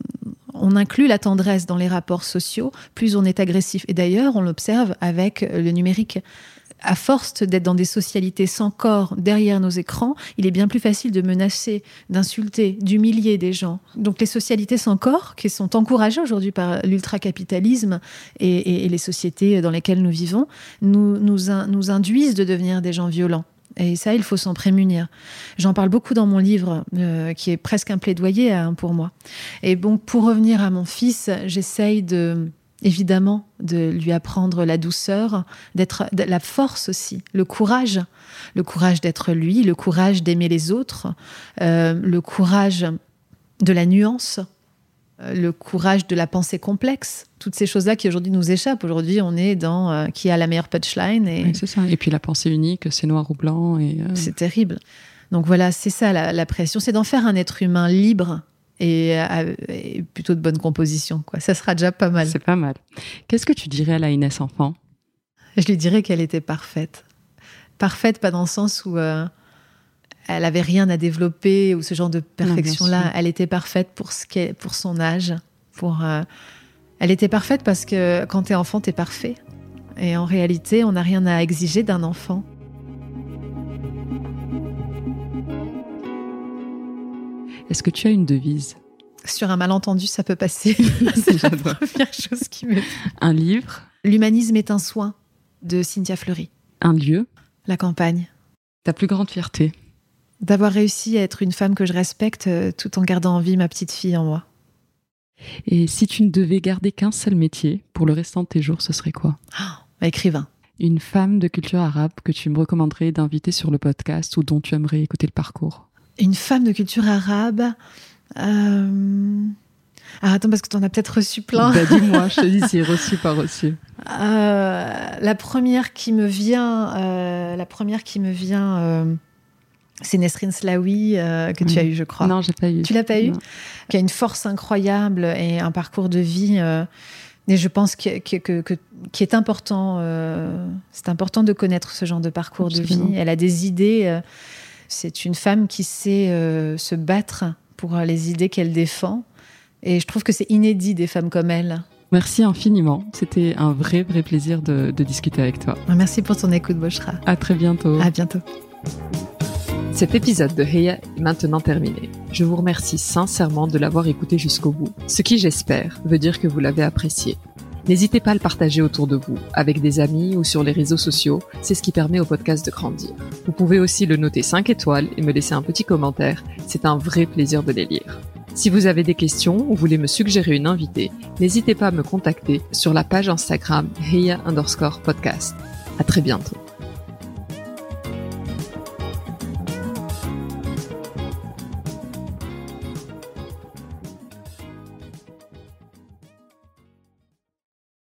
on inclut la tendresse dans les rapports sociaux, plus on est agressif. Et d'ailleurs, on l'observe avec le numérique. À force d'être dans des socialités sans corps derrière nos écrans, il est bien plus facile de menacer, d'insulter, d'humilier des gens. Donc les socialités sans corps, qui sont encouragées aujourd'hui par l'ultracapitalisme et, et, et les sociétés dans lesquelles nous vivons, nous, nous, in, nous induisent de devenir des gens violents. Et ça, il faut s'en prémunir. J'en parle beaucoup dans mon livre, euh, qui est presque un plaidoyer hein, pour moi. Et bon, pour revenir à mon fils, j'essaye de... évidemment, de lui apprendre la douceur, d'être, de la force aussi, le courage, le courage d'être lui, le courage d'aimer les autres, euh, le courage de la nuance, euh, le courage de la pensée complexe, toutes ces choses-là qui aujourd'hui nous échappent. Aujourd'hui, on est dans euh, qui a la meilleure punchline. Et... Oui, c'est ça. Et puis la pensée unique, c'est noir ou blanc. Et, euh... C'est terrible. Donc voilà, c'est ça la, la pression, c'est d'en faire un être humain libre, Et, et plutôt de bonne composition, quoi. Ça sera déjà pas mal. C'est pas mal. Qu'est-ce que tu dirais à la Inès enfant ? Je lui dirais qu'elle était parfaite. Parfaite, pas dans le sens où euh, elle avait rien à développer ou ce genre de perfection-là. Non, elle était parfaite pour, ce qu'est, pour son âge. Pour, euh, elle était parfaite parce que quand t'es enfant, t'es parfait. Et en réalité, on n'a rien à exiger d'un enfant. Est-ce que tu as une devise ? Sur un malentendu, ça peut passer. C'est la première chose qui me... Un livre ? L'humanisme est un soin, de Cynthia Fleury. Un lieu ? La campagne. Ta plus grande fierté ? D'avoir réussi à être une femme que je respecte euh, tout en gardant en vie ma petite fille en moi. Et si tu ne devais garder qu'un seul métier pour le restant de tes jours, ce serait quoi ? Oh, écrivain. Une femme de culture arabe que tu me recommanderais d'inviter sur le podcast ou dont tu aimerais écouter le parcours ? Une femme de culture arabe... Euh... Alors attends, parce que tu en as peut-être reçu plein. Bah, dis-moi, je te dis si reçu par reçu. Euh, la première qui me vient, euh, la première qui me vient, euh, c'est Nesrine Slaoui euh, que oui. tu as eu, je crois. Non, j'ai pas eu. Tu l'as pas eu ? Non. Qui a une force incroyable et un parcours de vie. Euh, et je pense que, que, que, que qui est important. Euh, c'est important de connaître ce genre de parcours Absolument. de vie. Elle a des idées. Euh, c'est une femme qui sait euh, se battre pour les idées qu'elle défend. Et je trouve que c'est inédit des femmes comme elle. Merci infiniment. C'était un vrai, vrai plaisir de, de discuter avec toi. Merci pour ton écoute, Boshra. À très bientôt. À bientôt. Cet épisode de Heya est maintenant terminé. Je vous remercie sincèrement de l'avoir écouté jusqu'au bout. Ce qui, j'espère, veut dire que vous l'avez apprécié. N'hésitez pas à le partager autour de vous, avec des amis ou sur les réseaux sociaux, c'est ce qui permet au podcast de grandir. Vous pouvez aussi le noter cinq étoiles et me laisser un petit commentaire, c'est un vrai plaisir de les lire. Si vous avez des questions ou voulez me suggérer une invitée, n'hésitez pas à me contacter sur la page Instagram Heya underscore podcast. À très bientôt.